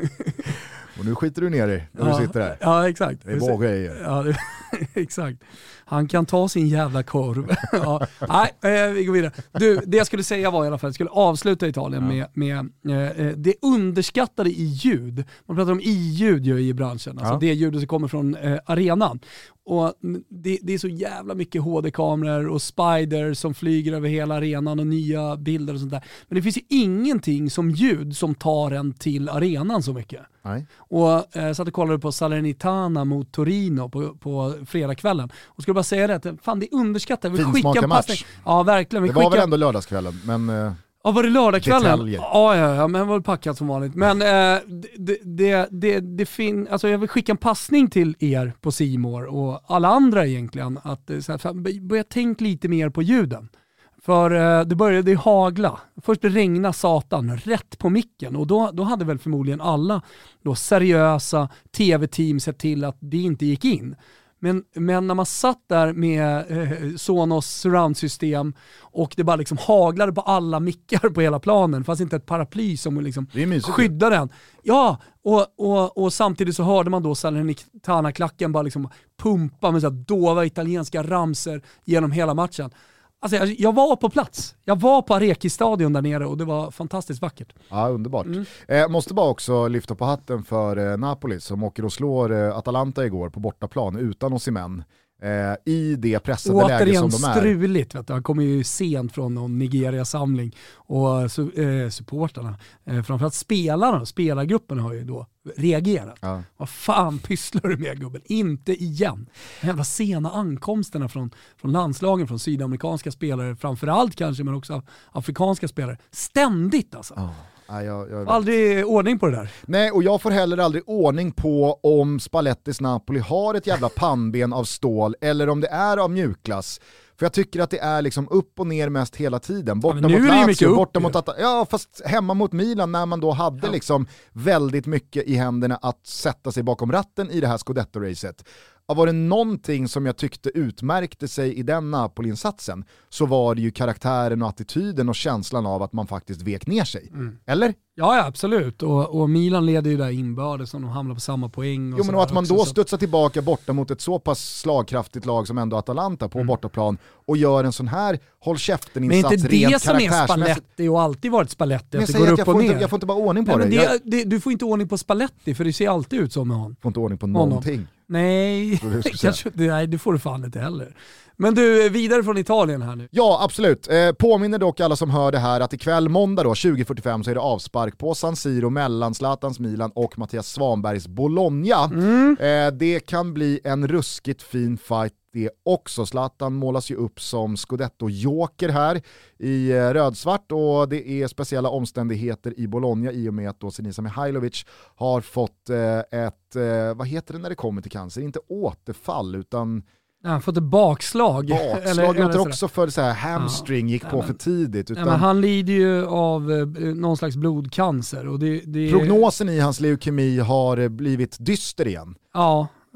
Och nu skiter du ner dig när ja, du sitter där. Ja, exakt. Det är bra grejer. Ja, det, exakt. Han kan ta sin jävla korv. Ja. Nej, eh, vi går vidare. Du, det jag skulle säga var i alla fall, jag skulle avsluta Italien ja. med, med eh, det underskattade i ljud. Man pratar om i-ljud i branschen, alltså ja. det ljudet som kommer från eh, arenan. Och det, det är så jävla mycket H D-kameror och spider som flyger över hela arenan och nya bilder och sånt där. Men det finns ju ingenting som ljud som tar en till arenan så mycket. Nej. Och eh, satt och kollade på Salernitana mot Torino på, på fredagskvällen. Och skulle bara säga det, att fan det är underskattat. Vi skickar en passning. Ja, verkligen. Vi det var skickar... väl ändå lördagskvällen, men... Eh... Ja, var det lördagskvällen? Ja, ja, ja, men var det packat som vanligt. Men eh, det, det, det, det fin- alltså jag vill skicka en passning till er på C More och alla andra egentligen. Att så här, börja tänka lite mer på ljuden. För eh, det började hagla. Först det regna satan rätt på micken. Och då, då hade väl förmodligen alla då seriösa tv-team sett till att det inte gick in. Men, men när man satt där med eh, Sonos surround-system och det bara liksom haglade på alla mickar på hela planen. Det fanns inte ett paraply som liksom skyddade den. Ja, och, och, och samtidigt så hörde man då Salernitana-klacken bara liksom pumpa med så här dova italienska ramser genom hela matchen. Alltså jag, jag var på plats. Jag var på Areki-stadion där nere och det var fantastiskt vackert. Ja, underbart. Mm. Eh, måste bara också lyfta på hatten för eh, Napoli som åker och slår eh, Atalanta igår på bortaplan utan Osimhen. Eh, I det pressade och läge som de är. Struligt, vet du. Han kommer ju sent från någon Nigeria-samling och eh, supportarna, eh, framförallt spelarna, spelargruppen har ju då reagerat. Ja. Vad fan pysslar du med, gubben? Inte igen. De jävla sena ankomsterna från, från landslagen, från sydamerikanska spelare framförallt kanske, men också afrikanska spelare. Ständigt alltså. Ja. Ja, jag, jag aldrig ordning på det där. Nej, och jag får heller aldrig ordning på om Spallettis Napoli har ett jävla pannben av stål eller om det är av mjukglass. För jag tycker att det är liksom upp och ner mest hela tiden. Borta ja, mot Lazio, borta upp, mot At- ja, fast hemma mot Milan när man då hade ja. liksom väldigt mycket i händerna att sätta sig bakom ratten i det här Scudetto-racet. Var det någonting som jag tyckte utmärkte sig i den Napoli-insatsen så var det ju karaktären och attityden och känslan av att man faktiskt vek ner sig. Mm. Eller? Ja, ja absolut. Och, och Milan leder ju där inbördes som de hamnar på samma poäng. Och jo, men och att man då studsar tillbaka borta mot ett så pass slagkraftigt lag som ändå Atalanta på mm. bortaplan och gör en sån här håll käften-insats rent karaktärsmässigt. Men inte det som är Spalletti och alltid varit Spalletti, att det går upp jag och får ner. Inte, jag får inte bara ordning på Nej, det. det, jag... det. Du får inte ordning på Spalletti för det ser alltid ut som med honom. Får inte ordning på någonting. Honom. Nej, kanske, nej, det får du fan inte heller. Men du, vidare från Italien här nu. Ja, absolut. Eh, påminner dock alla som hör det här att ikväll måndag då, tjugo fyrtiofem så är det avspark på San Siro mellan Zlatans Milan och Mattias Svanbergs Bologna. Mm. Eh, det kan bli en ruskigt fin fight det också. Zlatan målas ju upp som Scudetto-joker här i eh, rödsvart och det är speciella omständigheter i Bologna i och med att då Sinisa Mihajlovic har fått eh, ett, eh, vad heter det när det kommer till cancer? Inte återfall utan han har fått ett bakslag. Bakslag eller, låter eller också för så här hamstring, gick ja, på men, för tidigt. Utan ja, men han lider ju av eh, någon slags blodcancer. Och det, det prognosen i hans leukemi har blivit dyster igen. Ja,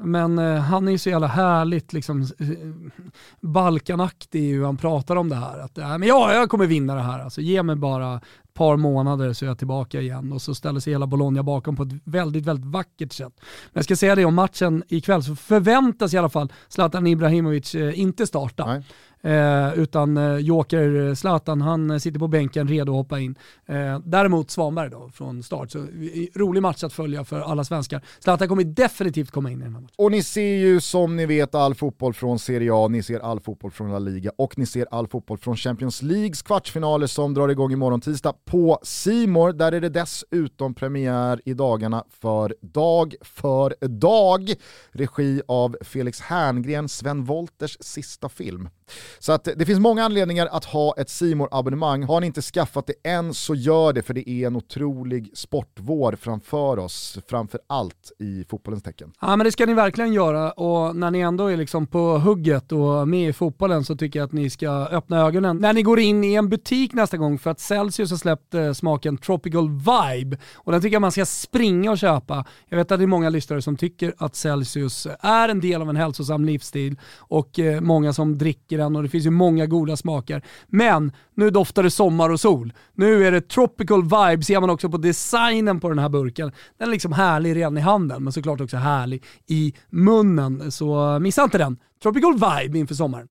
Men eh, han är ju så jävla härligt liksom, eh, balkanaktig hur han pratar om det här. Att, äh, men ja, jag kommer vinna det här. Alltså, ge mig bara ett par månader så är jag tillbaka igen. Och så ställer sig hela Bologna bakom på ett väldigt, väldigt vackert sätt. Men jag ska säga det om matchen ikväll, så förväntas i alla fall Zlatan Ibrahimovic eh, inte starta. Nej. Eh, utan eh, Joker Zlatan, han sitter på bänken redo att hoppa in. Eh, däremot Svanberg då från start. Så rolig match att följa för alla svenskar. Zlatan kommer definitivt komma in i den här matchen. Och ni ser ju som ni vet all fotboll från Serie A, ni ser all fotboll från La Liga och ni ser all fotboll från Champions Leagues kvartsfinaler som drar igång imorgon tisdag på C More. Där är det dessutom premiär i dagarna för Dag för dag. Regi av Felix Herngren, Sven Wolters sista film. Så att det finns många anledningar att ha ett C More-abonnemang. Har ni inte skaffat det än så gör det, för det är en otrolig sportvår framför oss, framför allt i fotbollens tecken. Ja, men det ska ni verkligen göra, och när ni ändå är liksom på hugget och med i fotbollen så tycker jag att ni ska öppna ögonen när ni går in i en butik nästa gång, för att Celsius har släppt eh, smaken Tropical Vibe, och den tycker jag man ska springa och köpa. Jag vet att det är många lyssnare som tycker att Celsius är en del av en hälsosam livsstil och eh, många som dricker den, och det finns ju många goda smaker. Men nu doftar det sommar och sol. Nu är det Tropical Vibe, ser man också på designen på den här burken. Den är liksom härlig redan i handen, men såklart också härlig i munnen. Så missa inte den. Tropical Vibe inför sommaren.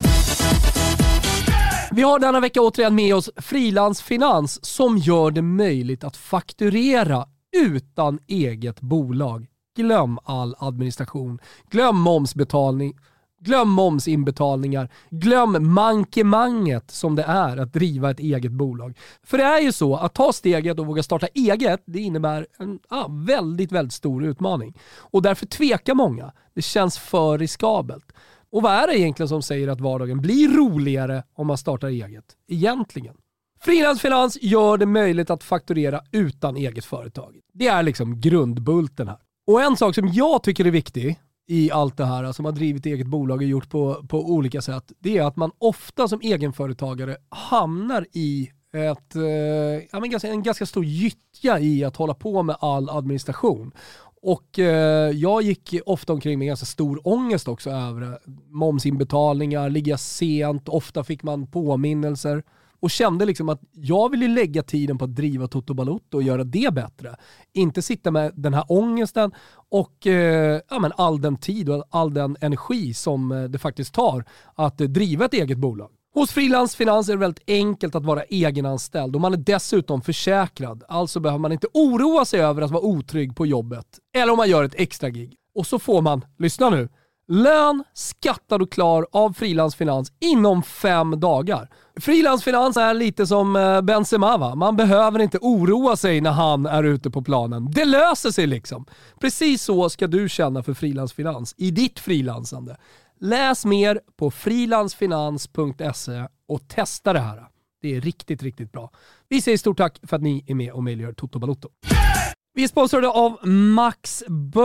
Vi har denna vecka återigen med oss Frilansfinans som gör det möjligt att fakturera utan eget bolag. Glöm all administration. Glöm momsbetalning. Glöm momsinbetalningar. Glöm mankemanget som det är att driva ett eget bolag. För det är ju så att ta steget och våga starta eget, det innebär en ah, väldigt, väldigt stor utmaning. Och därför tvekar många. Det känns för riskabelt. Och vad är det egentligen som säger att vardagen blir roligare om man startar eget? Egentligen. Frilansfinans gör det möjligt att fakturera utan eget företag. Det är liksom grundbulten här. Och en sak som jag tycker är viktig i allt det här som har drivit eget bolag och gjort på, på olika sätt, det är att man ofta som egenföretagare hamnar i ett, eh, ja, men ganska, en ganska stor gyttja i att hålla på med all administration. Och eh, jag gick ofta omkring med ganska stor ångest också över momsinbetalningar, ligga sent, ofta fick man påminnelser. Och kände liksom att jag ville lägga tiden på att driva Toto Balotto och göra det bättre. Inte sitta med den här ångesten och eh, ja, men all den tid och all den energi som det faktiskt tar att eh, driva ett eget bolag. Hos Frilansfinans är det väldigt enkelt att vara egenanställd och man är dessutom försäkrad. Alltså behöver man inte oroa sig över att vara otrygg på jobbet. Eller om man gör ett extra gig. Och så får man, lyssna nu, lön, skattad och klar av Frilansfinans inom fem dagar. Frilansfinans är lite som Benzema, va? Man behöver inte oroa sig när han är ute på planen. Det löser sig liksom. Precis så ska du känna för Frilansfinans i ditt frilansande. Läs mer på frilansfinans punkt se och testa det här. Det är riktigt, riktigt bra. Vi säger stort tack för att ni är med och möjliggör Toto Balotto. Vi är sponsrade av Max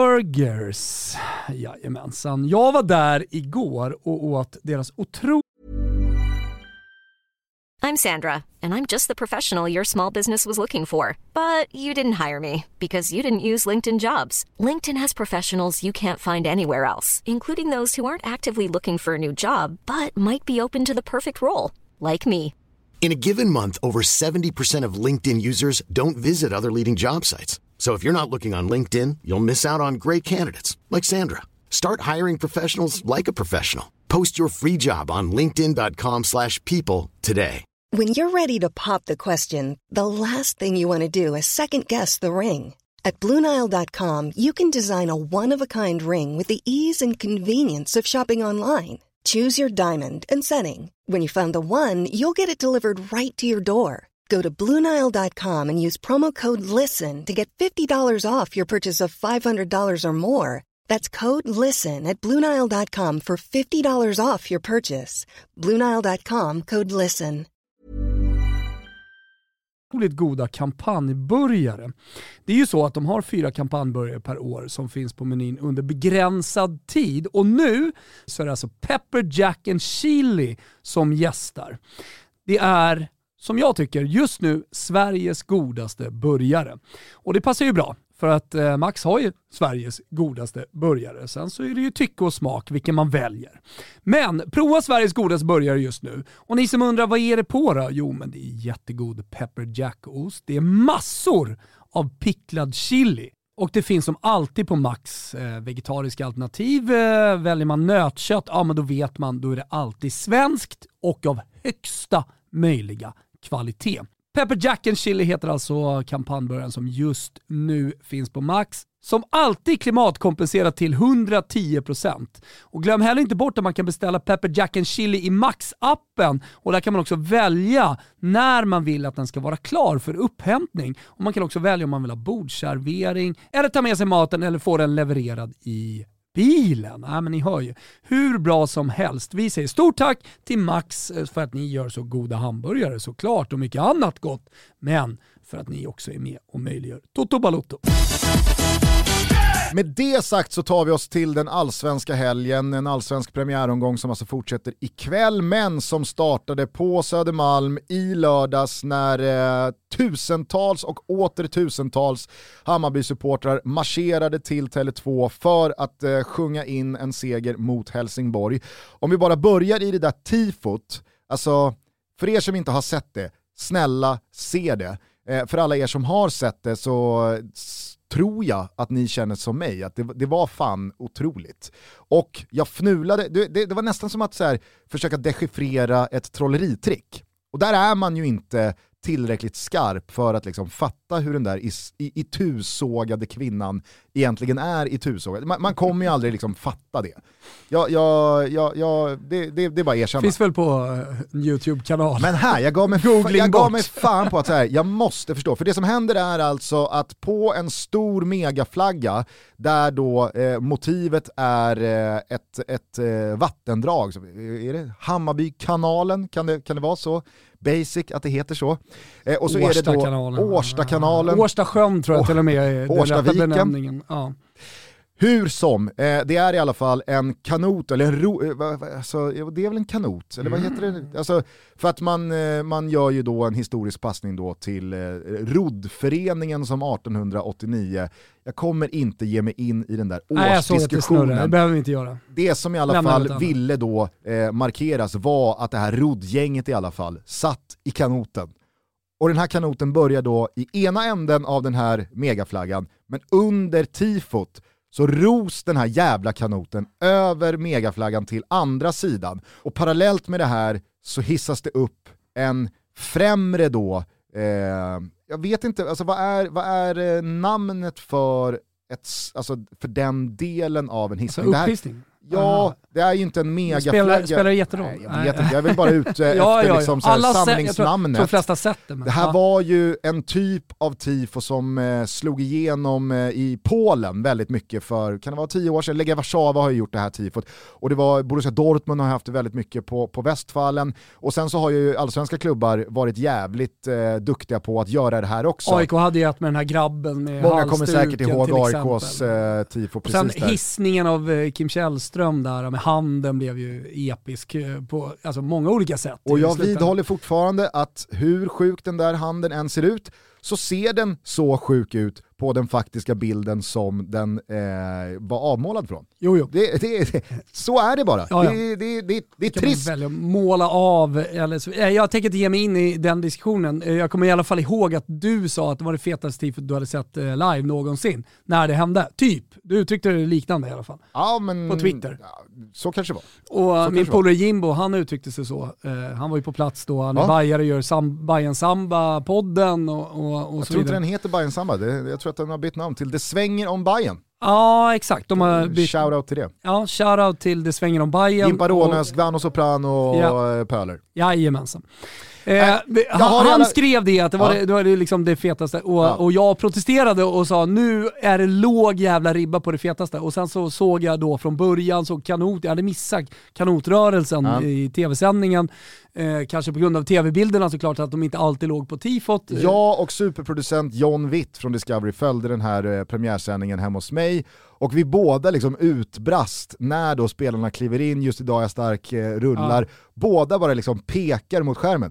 Burgers. Jajamensan. Jag var där igår och åt deras otro... I'm Sandra, and I'm just the professional your small business was looking for. But you didn't hire me because you didn't use LinkedIn Jobs. LinkedIn has professionals you can't find anywhere else, including those who aren't actively looking for a new job, but might be open to the perfect role, like me. In a given month, over seventy percent of LinkedIn users don't visit other leading job sites. So if you're not looking on LinkedIn, you'll miss out on great candidates like Sandra. Start hiring professionals like a professional. Post your free job on linkedin dot com slash people today. When you're ready to pop the question, the last thing you want to do is second-guess the ring. At Blue Nile dot com, you can design a one-of-a-kind ring with the ease and convenience of shopping online. Choose your diamond and setting. When you find the one, you'll get it delivered right to your door. Go to Blue Nile dot com and use promo code LISTEN to get fifty dollars off your purchase of five hundred dollars or more. That's code LISTEN at Blue Nile dot com for fifty dollars off your purchase. Blue Nile dot com, code LISTEN. Goda kampanjburgare. Det är ju så att de har fyra kampanjburgare per år som finns på menyn under begränsad tid. Och nu så är det alltså Pepper Jack and Chili som gästar. Det är, som jag tycker, just nu Sveriges godaste burgare. Och det passar ju bra. För att eh, Max har ju Sveriges godaste burgare. Sen så är det ju tycke och smak vilken man väljer. Men prova Sveriges godaste burgare just nu. Och ni som undrar, vad är det på då? Jo, men det är jättegod pepper jack-ost. Det är massor av picklad chili. Och det finns som alltid på Max eh, vegetariska alternativ. Eh, väljer man nötkött, ja men då vet man, då är det alltid svenskt och av högsta möjliga kvalitet. Pepper Jack and Chili heter alltså kampanjburgaren som just nu finns på Max. Som alltid klimatkompenserat till hundratio procent. Och glöm heller inte bort att man kan beställa Pepper Jack and Chili i Max-appen. Och där kan man också välja när man vill att den ska vara klar för upphämtning. Och man kan också välja om man vill ha bordservering eller ta med sig maten eller få den levererad i bilen. Ja, men ni hör ju. Hur bra som helst. Vi säger stort tack till Max för att ni gör så goda hamburgare såklart och mycket annat gott. Men för att ni också är med och möjliggör Toto Balotto. Med det sagt så tar vi oss till den allsvenska helgen, en allsvensk premiäromgång som alltså fortsätter ikväll men som startade på Södermalm i lördags när eh, tusentals och åter tusentals Hammarby-supportrar marscherade till Tele två för att eh, sjunga in en seger mot Helsingborg. Om vi bara börjar i det där tifot, alltså för er som inte har sett det, snälla se det. Eh, för alla er som har sett det så tror jag att ni känner som mig, att det, det var fan otroligt. Och jag fnulade, det, det, det var nästan som att så här, försöka dechiffrera ett trolleritrick. Och där är man ju inte tillräckligt skarp för att liksom fatta hur den där itusågade kvinnan egentligen är itusågad. Man, man kommer ju aldrig liksom fatta det. Jag, jag, jag, jag, det, det, det är bara erkänna. Finns väl på en YouTube-kanal. Men här, jag gav mig, fa- jag gav mig fan på att så här, jag måste förstå. För det som händer är alltså att på en stor megaflagga där då eh, motivet är eh, ett, ett eh, vattendrag. Så, är det Hammarbykanalen? Kan det, kan det vara så? Basic att det heter så. Eh, och så är det då Årstakanalen. Årsta sjön tror jag till och med är den rätta benämningen. Ja. Hur som, eh, det är i alla fall en kanot, eller en ro, eh, alltså, det är väl en kanot, eller vad heter det? Alltså, för att man, eh, man gör ju då en historisk passning då till eh, roddföreningen som arton åttionio. Jag kommer inte ge mig in i den där årsdiskussionen. Nej, det behöver vi inte göra. Det som i alla Lämna fall ville då eh, markeras var att det här roddgänget i alla fall satt i kanoten. Och den här kanoten börjar då i ena änden av den här megaflaggan, men under tifot så ros den här jävla kanoten över megaflaggan till andra sidan. Och parallellt med det här så hissas det upp en främre då, eh, jag vet inte, alltså vad är, vad är namnet för, ett, alltså för den delen av en hissning? Alltså upphissning? Ja, det är ju inte en megaflagga. Spelar, spelar det jätteroll? Nej, jag vet inte, jag vill bara ut ja, efter ja, ja. liksom så här samlingsnamnet. De flesta sett det. Men. Det här ja. var ju en typ av tifo som eh, slog igenom eh, i Polen väldigt mycket för, kan det vara tio år sedan? Legia Warszawa har ju gjort det här tifot. Och det var, Borussia Dortmund har haft det väldigt mycket på, på Västfallen. Och sen så har ju allsvenska klubbar varit jävligt eh, duktiga på att göra det här också. A I K hade ju ett med den här grabben med många kommer säkert ihåg A I K:s eh, tifo precis sen där. Hissningen av eh, Kim Källström där med handen blev ju episk på alltså många olika sätt. Och jag vidhåller fortfarande att hur sjuk den där handen än ser ut så ser den så sjuk ut på den faktiska bilden som den eh, var avmålad från. Jo, jo. Det, det, det, så är det bara. Ja, ja. Det, det, det, det är kan trist. Man välja måla av. Eller så. Jag tänker inte ge mig in i den diskussionen. Jag kommer i alla fall ihåg att du sa att det var det fetaste tifot du hade sett live någonsin. När det hände. Typ. Du uttryckte det liknande i alla fall. Ja, men, på Twitter. Ja, så kanske det var. Och så min polare Jimbo, han uttryckte sig så. Uh, han var ju på plats då. Han är ja. bajare och gör sam- Bajen Samba-podden och, och, och jag så tror inte den heter Bajen Samba. Det, jag tror att den har bytt namn till Det svänger om Bajen. Ja, exakt. De har bytt... Shoutout till det. Ja, shoutout till Det svänger om Bajen. Jimpa Rånös, och... Gvano Soprano och ja. Pöler. Jajamensan. Eh, han han alla... skrev det att det var, ja. det, det, var det, liksom det fetaste och, ja. och jag protesterade och sa nu är det låg jävla ribba på det fetaste och sen så såg jag då från början så kanot, jag hade missat kanotrörelsen ja. i tv-sändningen eh, kanske på grund av tv-bilderna såklart att de inte alltid låg på tifot. Jag och superproducent John Witt från Discovery följde den här eh, premiärsändningen hemma hos mig och vi båda liksom utbrast när då spelarna kliver in, just idag är stark eh, rullar, ja. båda bara liksom pekar mot skärmen.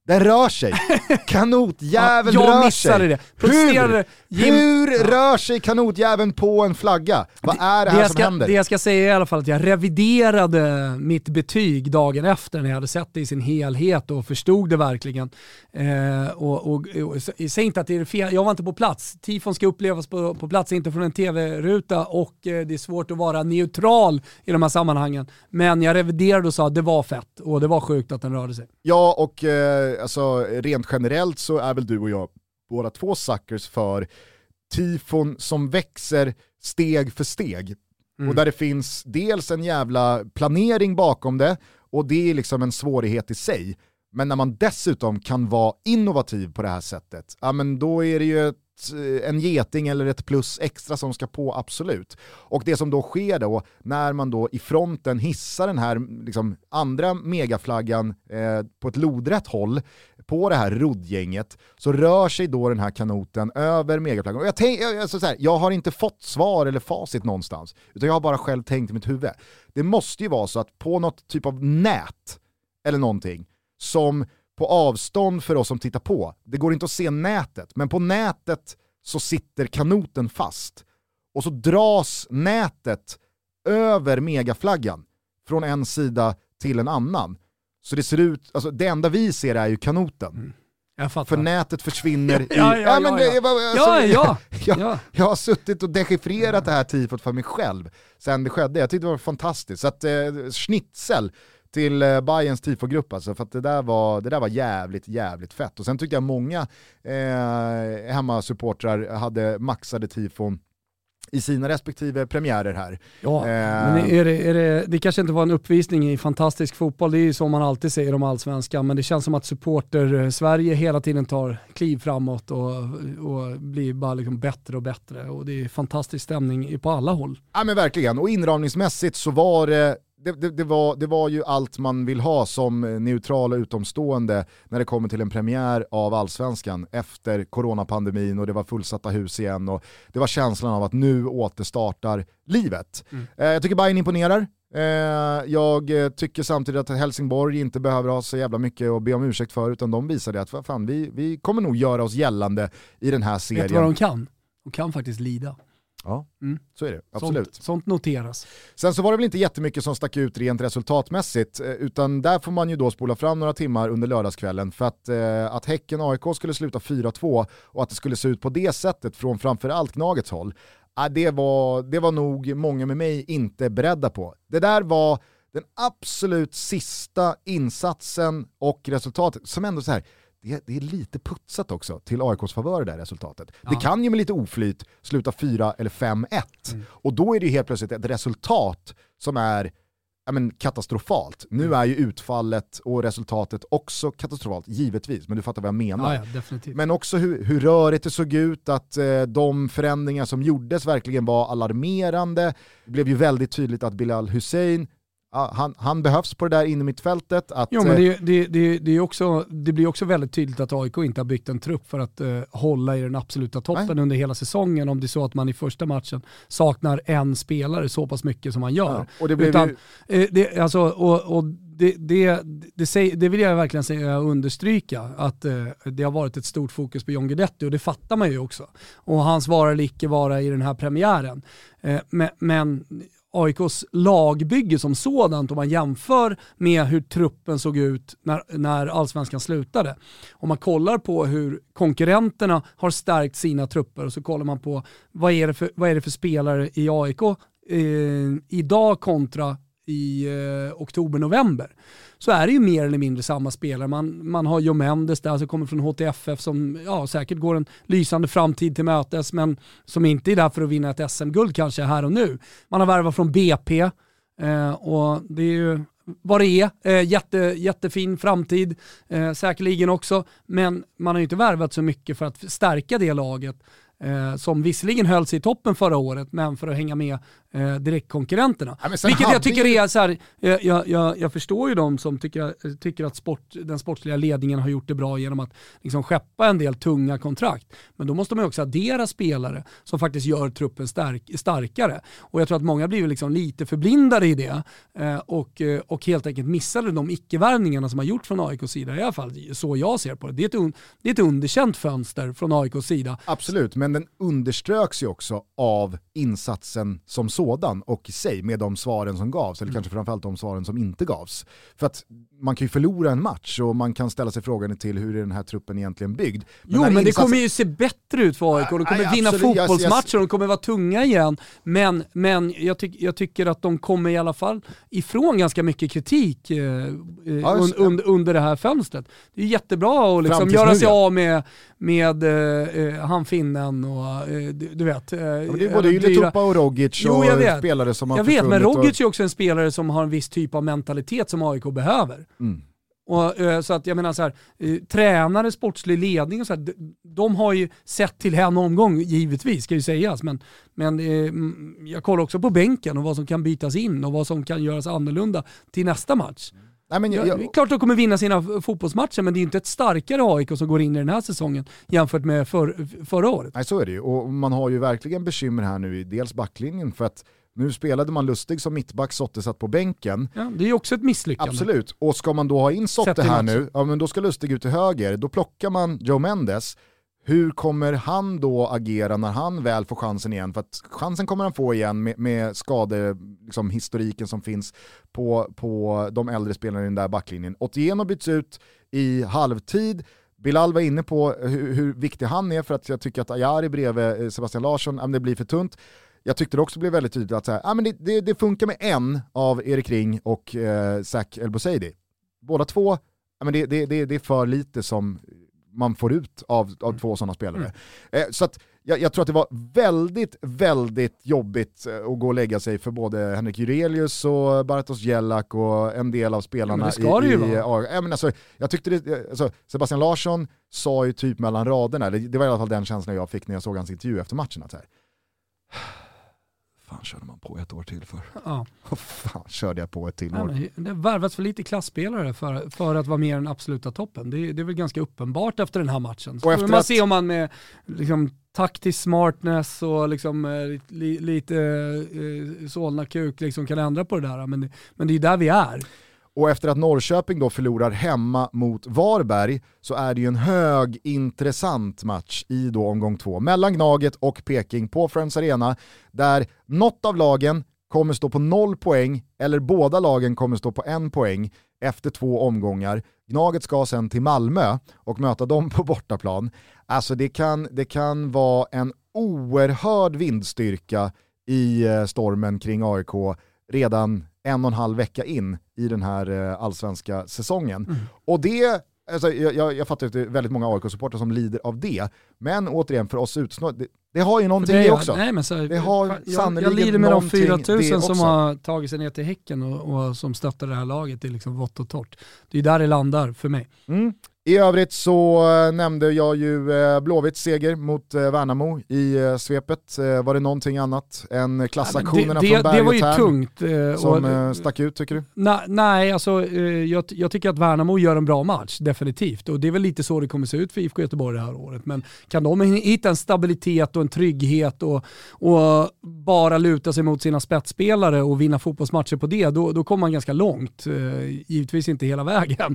Den rör sig. Kanotjäveln ja, jag rör sig. Det. Hur, hur rör sig kanotjäveln på en flagga? Vad är det här det som ska, händer? Det jag ska säga är i alla fall att jag reviderade mitt betyg dagen efter när jag hade sett det i sin helhet och förstod det verkligen. Eh, och, och, och, och säg inte att det är fel. Jag var inte på plats. Tifon ska upplevas på, på plats, inte från en tv-ruta, och eh, det är svårt att vara neutral i de här sammanhangen. Men jag reviderade och sa att det var fett och det var sjukt att den rörde sig. Ja, och eh, alltså, rent generellt så är väl du och jag båda två suckers för tifon som växer steg för steg. Mm. Och där det finns dels en jävla planering bakom det, och det är liksom en svårighet i sig. Men när man dessutom kan vara innovativ på det här sättet, ja men då är det ju ett, en geting eller ett plus extra som ska på, absolut. Och det som då sker då, när man då i fronten hissar den här liksom andra megaflaggan eh, på ett lodrätt håll på det här roddgänget, så rör sig då den här kanoten över megaflaggan. Och jag, tänk, jag, alltså så här, jag har inte fått svar eller facit någonstans, utan jag har bara själv tänkt i mitt huvud. Det måste ju vara så att på något typ av nät eller någonting som på avstånd för oss som tittar på, det går inte att se nätet, men på nätet så sitter kanoten fast och så dras nätet över megaflaggan från en sida till en annan. Så det ser ut, alltså det enda vi ser är ju kanoten. Mm. Jag fattar. För nätet försvinner i... Ja, ja, ja, ja, ja. ja, ja, jag, ja. jag har suttit och dechiffrerat det här tifot för mig själv sen det skedde. Jag tyckte det var fantastiskt. Så att eh, schnitzel till eh, Bayerns tifogrupp, alltså, för att det där var det där var jävligt jävligt fett. Och sen tyckte jag många eh, hemmasupportrar hade maxade tifon i sina respektive premiärer här. Ja, eh. men är det, är det, det kanske inte var en uppvisning i fantastisk fotboll, det är ju som man alltid säger om allsvenskan, men det känns som att supporter Sverige hela tiden tar kliv framåt och, och blir bara liksom bättre och bättre, och det är fantastisk stämning på alla håll. Ja men verkligen, och inramningsmässigt så var det Det, det, det, var, det var ju allt man vill ha som neutral och utomstående när det kommer till en premiär av Allsvenskan efter coronapandemin, och det var fullsatta hus igen, och det var känslan av att nu återstartar livet. Mm. Eh, jag tycker Bayern imponerar. Eh, jag tycker samtidigt att Helsingborg inte behöver ha så jävla mycket att be om ursäkt för, utan de visade att fan, vi, vi kommer nog göra oss gällande i den här serien. Vet du vad de kan? De kan faktiskt lida. Ja, mm. så är det. Absolut. Sånt, sånt noteras. Sen så var det väl inte jättemycket som stack ut rent resultatmässigt, utan där får man ju då spola fram några timmar under lördagskvällen, för att, eh, att Häcken A I K skulle sluta fyra två och att det skulle se ut på det sättet från framförallt Gnagets håll, eh, det, var, det var nog många med mig inte beredda på. Det där var den absolut sista insatsen och resultatet som ändå så här, Det, det är lite putsat också till A I K:s favör det där resultatet. Ja. Det kan ju med lite oflyt sluta fyra eller fem ett. Mm. Och då är det helt plötsligt ett resultat som är ja, men, katastrofalt. Nu mm. är ju utfallet och resultatet också katastrofalt, givetvis. Men du fattar vad jag menar. Ja, ja, definitivt. Men också hur, hur rörigt det såg ut, att eh, de förändringar som gjordes verkligen var alarmerande. Det blev ju väldigt tydligt att Bilal Hussein, Ja, han, han behövs på det där inne mittfältet. Att, jo, men det, det, det, det, är också, det blir också väldigt tydligt att A I K inte har byggt en trupp för att uh, hålla i den absoluta toppen nej. under hela säsongen, om det är så att man i första matchen saknar en spelare så pass mycket som man gör. Ja, och det, blev Utan, ju... uh, det, alltså, och, och det, det, det, säg, det vill jag verkligen säga, understryka, att uh, det har varit ett stort fokus på John Guidetti, och det fattar man ju också. Och hans vara eller icke vara i den här premiären. Uh, men, men A I K:s lagbygge som sådant, om man jämför med hur truppen såg ut när, när Allsvenskan slutade. Om man kollar på hur konkurrenterna har stärkt sina trupper, och så kollar man på vad är det för, vad är det för spelare i A I K eh, idag kontra i eh, oktober-november, så är det ju mer eller mindre samma spelare. Man, man har Joe Mendes där som kommer från H T F F som ja, säkert går en lysande framtid till mötes, men som inte är där för att vinna ett S M-guld kanske här och nu. Man har värvat från B P eh, och det är ju vad det är. Eh, jätte, jättefin framtid eh, säkerligen också, men man har ju inte värvat så mycket för att stärka det laget. Eh, som visserligen höll sig i toppen förra året, men för att hänga med eh, direktkonkurrenterna. Ja, Vilket jag tycker ju... är så här, jag, jag, jag, jag förstår ju de som tycker, tycker att sport, den sportsliga ledningen har gjort det bra genom att liksom skeppa en del tunga kontrakt. Men då måste man ju också addera spelare som faktiskt gör truppen stark, starkare. Och jag tror att många blir liksom lite förblindade i det eh, och, och helt enkelt missade de icke-värvningarna som har gjort från A I K:s sida. I alla fall så jag ser på det. Det är ett, un, det är ett underkänt fönster från A I K:s sida. Absolut, men den underströks ju också av insatsen som sådan och i sig med de svaren som gavs, eller mm. kanske framförallt de svaren som inte gavs. För att man kan ju förlora en match och man kan ställa sig frågan till hur är den här truppen egentligen byggd. Men jo, men insatsen... det kommer ju se bättre ut för A I K. De kommer Aj, vinna absolut. fotbollsmatcher, de kommer vara tunga igen. Men, men jag, ty- jag tycker att de kommer i alla fall ifrån ganska mycket kritik eh, ja, un- un- under det här fönstret. Det är jättebra att liksom göra sig av med, med eh, han finnen och eh, du, du vet. Eh, ja, det är både Ylätupa och Rogic och jo, spelare som har jag vet, men Rogic och... är också en spelare som har en viss typ av mentalitet som A I K behöver. Mm. Och, eh, så att jag menar så här, eh, tränare, sportslig ledning och så här, de, de har ju sett till en omgång givetvis ska ju sägas, men, men eh, jag kollar också på bänken och vad som kan bytas in och vad som kan göras annorlunda till nästa match. Nej, men jag, jag... Det är klart att de kommer vinna sina fotbollsmatcher, men det är inte ett starkare A I K som går in i den här säsongen jämfört med för, förra året. Nej, så är det ju, och man har ju verkligen bekymmer här nu i dels backlinjen, för att nu spelade man Lustig som mittback, Sotte satt på bänken. Ja, det är ju också ett misslyckande. Absolut, och ska man då ha in Sotte här nu, ja, men då ska Lustig ut till höger, då plockar man Joe Mendes. Hur kommer han då agera när han väl får chansen igen? För att chansen kommer han få igen med, med skadehistoriken liksom, som finns på, på de äldre spelarna i den där backlinjen. Otieno byts ut i halvtid. Bilal var inne på hur, hur viktig han är, för att jag tycker att Ayari bredvid Sebastian Larsson, det blir för tunt. Jag tyckte det också blev väldigt tydligt att så här, ah, men det, det, det funkar med en av Erik Ring och eh, Zach El Bouzedi. Båda två, ah, men det, det, det, det är för lite som man får ut av, av mm. två sådana spelare. Mm. Eh, så att jag, jag tror att det var väldigt, väldigt jobbigt eh, att gå och lägga sig för både Henrik Jurelius och Bartosz Jellak och en del av spelarna. Ja, ska i, det ju i, vara. Ja, men alltså, jag tyckte det, alltså, Sebastian Larsson sa ju typ mellan raderna, det, det var i alla fall den känslan jag fick när jag såg hans intervju efter matchen, att så här, fan körde man på ett år till för? Ja. Oh, fan körde jag på ett till år? Ja, det värvats för lite klassspelare för, för att vara mer den absoluta toppen. Det, det är väl ganska uppenbart efter den här matchen. Så och efter man att... ser om man med liksom, taktisk smartness och liksom, eh, li, lite eh, sålna kuk liksom, kan ändra på det där. Men det, men det är där vi är. Och efter att Norrköping då förlorar hemma mot Varberg så är det ju en hög intressant match i då omgång två mellan Gnaget och Peking på Friends Arena, där något av lagen kommer stå på noll poäng eller båda lagen kommer stå på en poäng efter två omgångar. Gnaget ska sen till Malmö och möta dem på bortaplan. Alltså det kan, det kan vara en oerhörd vindstyrka i stormen kring A I K redan en och en halv vecka in i den här allsvenska säsongen. Mm. Och det, alltså, jag, jag fattar att det är väldigt många A I K-supportrar som lider av det. Men återigen, för oss utsnå, det, det har ju någonting det också. Nej, men så, det har jag, jag lider med de fyra tusen som har tagit sig ner till Häcken och, och som stöttar det här laget. Det är liksom vått och torrt. Det är där det landar för mig. Mm. I övrigt så nämnde jag ju Blåvitts seger mot Värnamo i svepet. Var det någonting annat än klassaktionerna det, från Berg det var och ju Tern tungt. Som och, stack ut, tycker du? Na, nej, alltså jag, jag tycker att Värnamo gör en bra match, definitivt. Och det är väl lite så det kommer se ut för I F K Göteborg det här året. Men kan de hitta en stabilitet och en trygghet och, och bara luta sig mot sina spetsspelare och vinna fotbollsmatcher på det, då, då kommer man ganska långt. Givetvis inte hela vägen.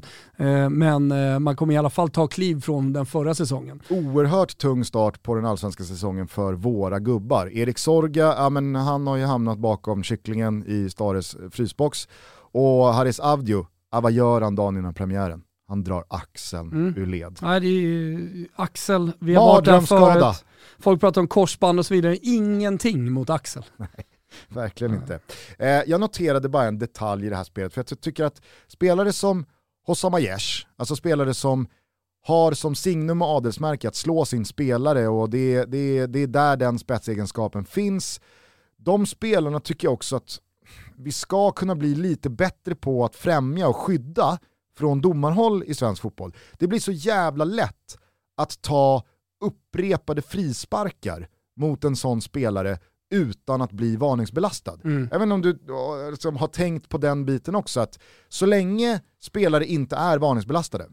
Men man kommer i alla fall ta kliv från den förra säsongen. Oerhört tung start på den allsvenska säsongen för våra gubbar. Erik Sorga, ja, men han har ju hamnat bakom kycklingen i Stares frysbox. Och Haris Avdiu, ja, vad gör han dagen innan premiären? Han drar axeln mm. ur led. Nej, det är axel. Vi har varit där förut. Folk pratar om korsband och så vidare. Ingenting mot axel. Nej. Verkligen inte. Eh, jag noterade bara en detalj i det här spelet, för jag tycker att spelare som Hossam Aiesh, alltså spelare som har som signum och adelsmärke att slå sin spelare, och det, det, det är där den spetsegenskapen finns. De spelarna tycker jag också att vi ska kunna bli lite bättre på att främja och skydda från domarhåll i svensk fotboll. Det blir så jävla lätt att ta upprepade frisparkar mot en sån spelare utan att bli varningsbelastad. Mm. Även om du liksom har tänkt på den biten också, att så länge spelare inte är varningsbelastade,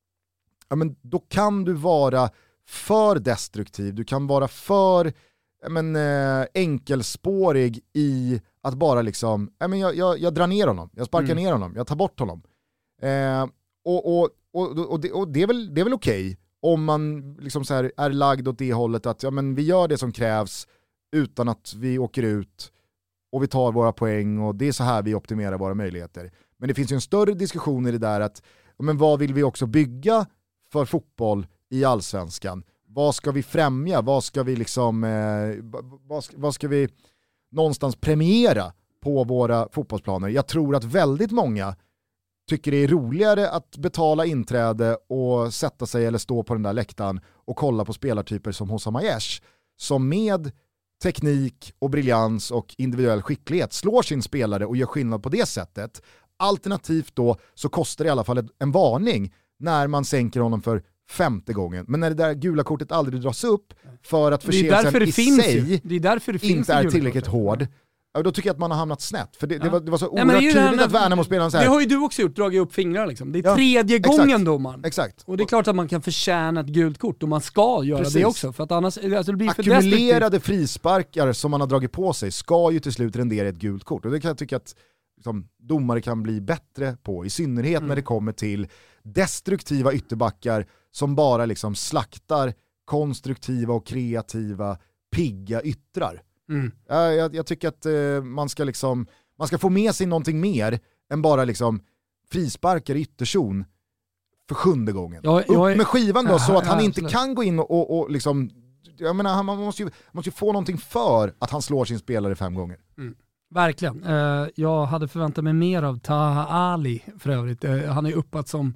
ja, men då kan du vara för destruktiv, du kan vara för ja, men, eh, enkelspårig i att bara liksom, ja, men jag, jag, jag drar ner honom, jag sparkar mm. ner honom, jag tar bort honom. Eh, och, och, och, och, det, och det är väl, det är väl okej om man liksom så här är lagd åt det hållet att ja, men vi gör det som krävs utan att vi åker ut och vi tar våra poäng och det är så här vi optimerar våra möjligheter. Men det finns ju en större diskussion i det där att ja, men vad vill vi också bygga för fotboll i allsvenskan? Vad ska vi främja? Vad ska vi liksom eh, vad, ska, vad ska vi någonstans premiera på våra fotbollsplaner? Jag tror att väldigt många tycker det är roligare att betala inträde och sätta sig eller stå på den där läktaren och kolla på spelartyper som Hossam Aiesh, som med teknik och briljans och individuell skicklighet slår sin spelare och gör skillnad på det sättet. Alternativt då så kostar det i alla fall en varning när man sänker honom för femte gången. Men när det där gula kortet aldrig dras upp för att förseelsen i sig det är därför det finns inte är tillräckligt hård, ja, då tycker jag att man har hamnat snett. För det, ja. det, var, det var så oerhört ja, tydligt att Värnamo spelar så här. Det har ju du också gjort, dragit upp fingrar liksom. Det är ja, tredje exakt. gången domaren. Exakt. Och det är klart att man kan förtjäna ett gult kort och man ska göra Precis. det också. För att annars alltså det blir för ackumulerade destruktivt. frisparkar som man har dragit på sig ska ju till slut rendera ett gult kort. Och det kan jag tycka att liksom, domare kan bli bättre på. I synnerhet mm. när det kommer till destruktiva ytterbackar som bara liksom slaktar konstruktiva och kreativa, pigga yttrar. Mm. Jag, jag, jag tycker att eh, man ska liksom man ska få med sig någonting mer än bara liksom frisparkar i ytterzon för sjunde gången. Jag, jag, Upp med skivan då, ja, så att ja, han ja, inte absolut. kan gå in och, och, och liksom, jag menar, man måste ju, måste ju få någonting för att han slår sin spelare fem gånger. Mm. Verkligen. Uh, jag hade förväntat mig mer av Taha Ali för övrigt. Uh, han är uppåt som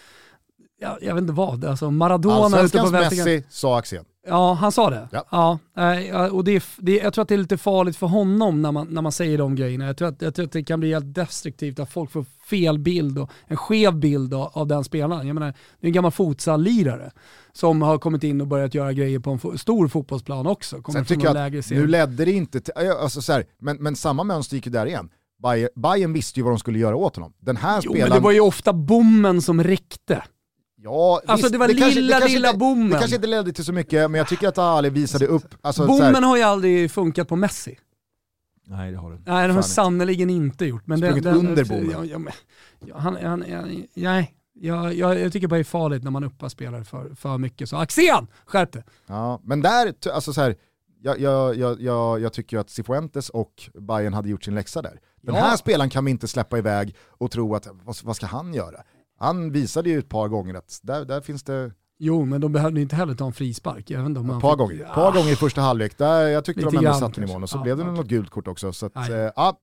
jag, jag vet inte vad, alltså Maradona ute på Messi, sa Axén. Ja, han sa det. Ja. Ja, uh, och det, det, jag tror att det är lite farligt för honom när man, när man säger de grejerna. Jag tror, att, jag tror att det kan bli helt destruktivt att folk får fel bild och en skev bild av, av den spelaren. Jag menar, det är en gammal futsal-lirare som har kommit in och börjat göra grejer på en fo- stor fotbollsplan också. Kommer Sen tycker jag att serie. nu ledde det inte till, alltså så här, men, men samma mönster gick ju där igen. Bayern, Bayern visste ju vad de skulle göra åt honom. Den här jo, spelaren... men det var ju ofta bommen som räckte. Ja, alltså visst, det var det lilla, kanske, det kanske lilla inte, bommen. Det kanske inte ledde till så mycket, men jag tycker att Ali visade upp... Alltså, bommen så här, har ju aldrig funkat på Messi. Nej, det har det. Nej, det har sannoliken inte gjort. Men Sprungit den, den, under bommen. Ja, ja, ja, han, han, han, nej, jag, jag, jag tycker bara det är farligt när man uppar spelare för, för mycket. Så Axén, skärp det. Ja, men där, alltså så här, jag, jag, jag, jag, jag tycker att Cifuentes och Bayern hade gjort sin läxa där. Den ja. här spelaren kan vi inte släppa iväg och tro att, vad, vad ska han göra? Han visade ju ett par gånger att där, där finns det... Jo, men de behövde inte heller ta en frispark. Även de ett par fick... gånger. Ett par gånger i första halvlek. Där jag tyckte Lite de ändå grann, satte nivån och så ja, blev det okay. något gult kort också. Så att, eh, ja.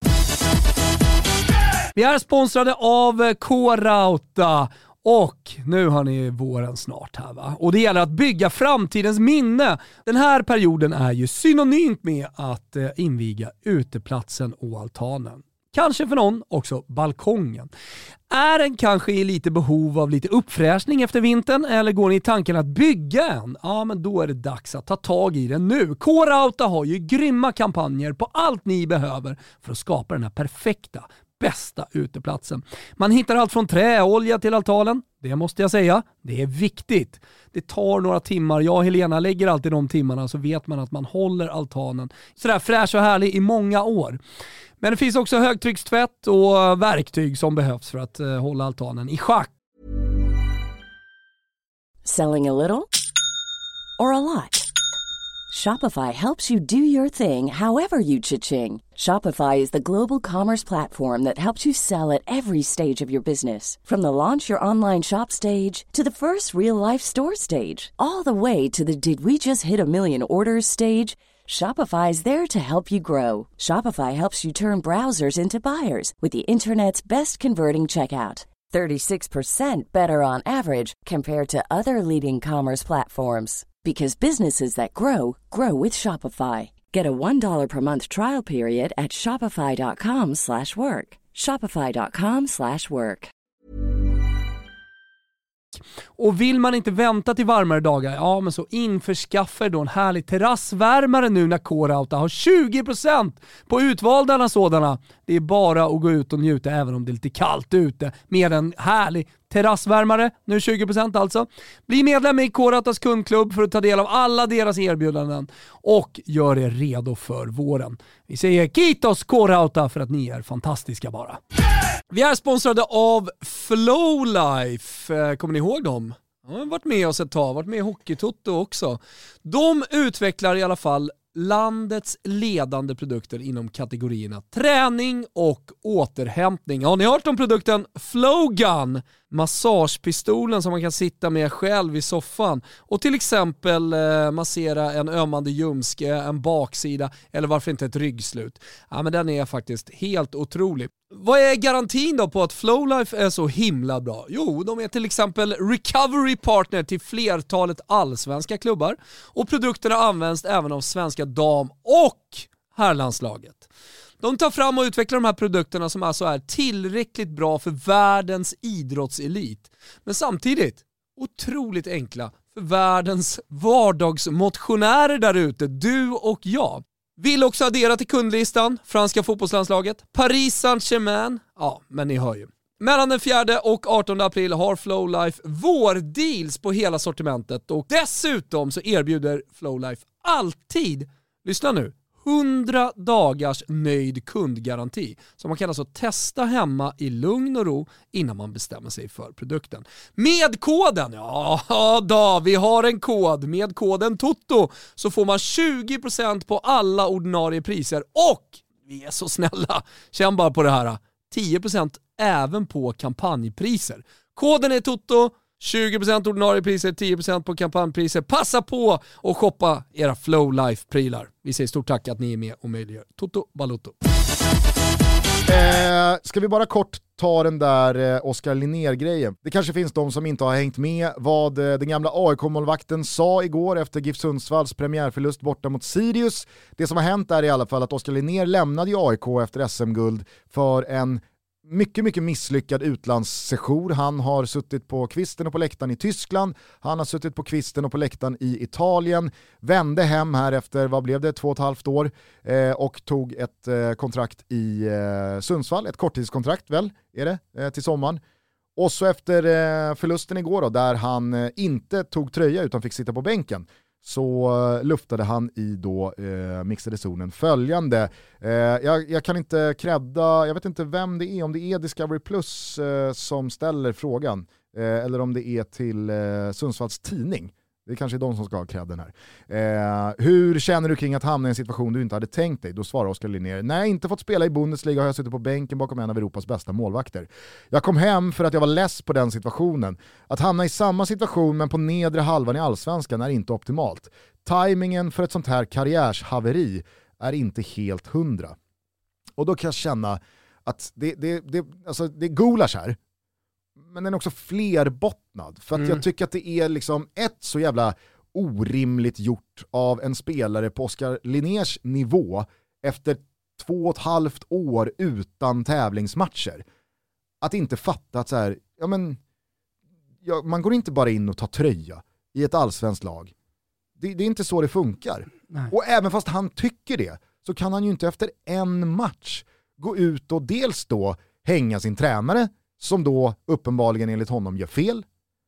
Vi är sponsrade av K-Rauta. Och nu har ni våren snart här va. Och det gäller att bygga framtidens minne. Den här perioden är ju synonymt med att eh, inviga uteplatsen och altanen. Kanske för någon också balkongen. Är den kanske i lite behov av lite uppfräschning efter vintern eller går ni i tanken att bygga en? Ja, men då är det dags att ta tag i den nu. K-Rauta har ju grymma kampanjer på allt ni behöver för att skapa den här perfekta, bästa uteplatsen. Man hittar allt från träolja till altanen. Det måste jag säga, det är viktigt. Det tar några timmar. Jag och Helena lägger alltid de timmarna så vet man att man håller altanen sådär fräsch och härlig i många år. Men det finns också högtryckstvätt och verktyg som behövs för att uh, hålla altanen i schack. Selling a little or a lot? Shopify helps you do your thing however you cha-ching. Shopify is the global commerce platform that helps you sell at every stage of your business. From the launch your online shop stage to the first real-life store stage. All the way to the did we just hit a million orders stage. Shopify is there to help you grow. Shopify helps you turn browsers into buyers with the internet's best converting checkout. thirty-six percent better on average compared to other leading commerce platforms. Because businesses that grow, grow with Shopify. Get a one dollar per month trial period at shopify.com slash work. Shopify.com slash work. Och vill man inte vänta till varmare dagar, ja men så införskaffa då en härlig terrassvärmare nu när K-Rauta har tjugo procent på utvalda sådana. Det är bara att gå ut och njuta även om det är lite kallt ute med en härlig terrassvärmare, nu tjugo procent alltså. Bli medlem i K-Rautas kundklubb för att ta del av alla deras erbjudanden och gör er redo för våren. Vi säger kitos K-Rauta för att ni är fantastiska bara. Vi är sponsrade av Flowlife. Kommer ni ihåg dem? De har varit med oss ett tag, varit med i Hockeytoto också. De utvecklar i alla fall landets ledande produkter inom kategorierna träning och återhämtning. Har ni hört om produkten Flowgun? Massagepistolen som man kan sitta med själv i soffan och till exempel eh, massera en ömmande ljumske, en baksida eller varför inte ett ryggslut. Ja, men den är faktiskt helt otrolig. Vad är garantin då på att Flowlife är så himla bra? Jo, de är till exempel recovery partner till flertalet allsvenska klubbar och produkterna används även av svenska dam- och herrlandslaget. De tar fram och utvecklar de här produkterna som alltså är tillräckligt bra för världens idrottselit. Men samtidigt otroligt enkla för världens vardagsmotionärer där ute, du och jag. Vill också addera till kundlistan franska fotbollslandslaget, Paris Saint-Germain. Ja, men ni hör ju. Mellan den fjärde och artonde april har Flowlife vårdeals på hela sortimentet och dessutom så erbjuder Flowlife alltid, lyssna nu, hundra dagars nöjd kundgaranti. Så man kan alltså testa hemma i lugn och ro innan man bestämmer sig för produkten. Med koden, ja då, vi har en kod. Med koden TOTO så får man tjugo procent på alla ordinarie priser och, vi är så snälla, känn bara på det här, tio procent även på kampanjpriser. Koden är TOTO, tjugo procent ordinarie priser, tio procent på kampanjpriser. Passa på och shoppa era Flowlife-prylar. Vi säger stort tack att ni är med och möjliggör Toto Balotto. Eh, ska vi bara kort ta den där eh, Oskar Linnér-grejen. Det kanske finns de som inte har hängt med vad eh, den gamla A I K-målvakten sa igår efter GIF Sundsvalls premiärförlust borta mot Sirius. Det som har hänt är i alla fall att Oskar Linnér lämnade i A I K efter S M-guld för en mycket, mycket misslyckad utlandssejour. Han har suttit på kvisten och på läktaren i Tyskland. Han har suttit på kvisten och på läktaren i Italien. Vände hem här efter, vad blev det, två och ett halvt år eh, och tog ett eh, kontrakt i eh, Sundsvall. Ett korttidskontrakt väl, är det, eh, till sommaren. Och så efter eh, förlusten igår då, där han eh, inte tog tröja utan fick sitta på bänken, så uh, luftade han i då uh, mixade zonen följande. Uh, jag, jag kan inte krädda, jag vet inte vem det är, om det är Discovery Plus uh, som ställer frågan uh, eller om det är till uh, Sundsvalls tidning. Det är kanske är de som ska ha krädden här. Uh, hur känner du kring att hamna i en situation du inte hade tänkt dig? Då svarar Oskar Linnér: nej, inte fått spela i Bundesliga, har jag suttit på bänken bakom en av Europas bästa målvakter. Jag kom hem för att jag var less på den situationen. Att hamna i samma situation men på nedre halvan i allsvenskan är inte optimalt. Timingen för ett sånt här karriärshaveri är inte helt hundra. Och då kan jag känna att det, det, det, alltså det är gulasch här, men den är också flerbottnad. För att mm. jag tycker att det är liksom ett så jävla orimligt gjort av en spelare på Oskar Linnérs nivå efter två och ett halvt år utan tävlingsmatcher. Att inte fatta att så här, ja men, ja, man går inte bara in och tar tröja i ett allsvenskt lag. Det, det är inte så det funkar. Nej. Och även fast han tycker det, så kan han ju inte efter en match gå ut och dels då hänga sin tränare, som då uppenbarligen enligt honom gör fel.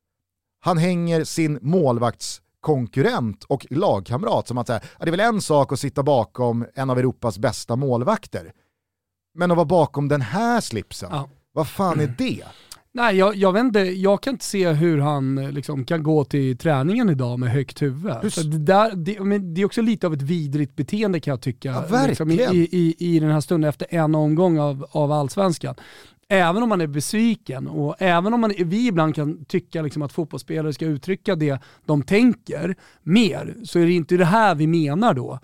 Han hänger sin målvaktskonkurrent och lagkamrat som att säga, det är väl en sak att sitta bakom en av Europas bästa målvakter. Men att vara bakom den här slipsen, ja. Vad fan är det? Nej, jag, jag vet inte, jag kan inte se hur han liksom kan gå till träningen idag med högt huvud. Så det, där, det, men det är också lite av ett vidrigt beteende kan jag tycka. Ja, verkligen. Liksom, i, i, I den här stunden efter en omgång av, av allsvenskan. Även om man är besviken och även om man, vi ibland kan tycka liksom att fotbollsspelare ska uttrycka det de tänker mer, så är det inte det här vi menar då.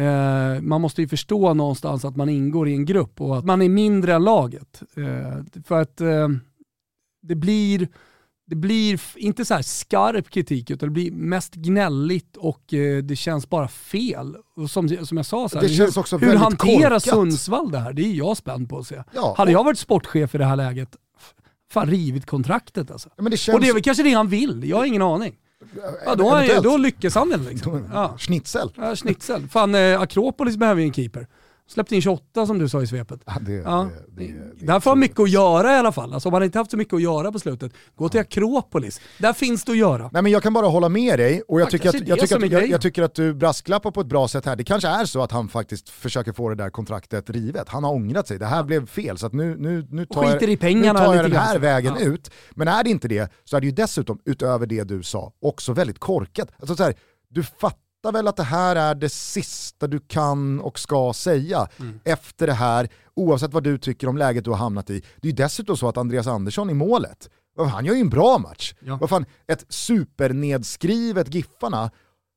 Eh, man måste ju förstå någonstans att man ingår i en grupp och att man är mindre än laget. Eh, för att eh, det blir det blir inte så här skarp kritik, utan det blir mest gnälligt och eh, det känns bara fel. Och som, som jag sa, så här, det känns hur, också hur hanterar korkat. Sundsvall det här? Det är jag spänd på att se. Ja, Hade och... jag varit sportchef i det här läget, fan rivit kontraktet alltså. Ja, men det känns... Och det är väl kanske det han vill, jag har ingen aning. Ja, då, är, då lyckas han liksom. Ja. Schnitzel. Ja, schnitzel. Fan, eh, Akropolis behöver ju en keeper. Släppte in tjugoåtta som du sa i svepet. Ja, det, ja. det, det, det, Där får han mycket att göra i alla fall. Alltså, om man inte haft så mycket att göra på slutet, gå till Akropolis. Där finns det att göra. Nej, men jag kan bara hålla med dig och jag, ja, tycker, att, jag, tycker, att, jag, jag tycker att du brasklappar på ett bra sätt här. Det kanske är så att han faktiskt försöker få det där kontraktet rivet. Han har ångrat sig. Det här ja. blev fel så att nu, nu, nu tar jag, i pengarna nu tar jag den här grann. vägen ja. ut. Men är det inte det så är det ju dessutom utöver det du sa också väldigt korkat. Alltså så här, du fattar väl att det här är det sista du kan och ska säga mm. efter det här, oavsett vad du tycker om läget du har hamnat i. Det är ju dessutom så att Andreas Andersson i målet, han gör ju en bra match. Ja. Vad fan, ett supernedskrivet Giffarna,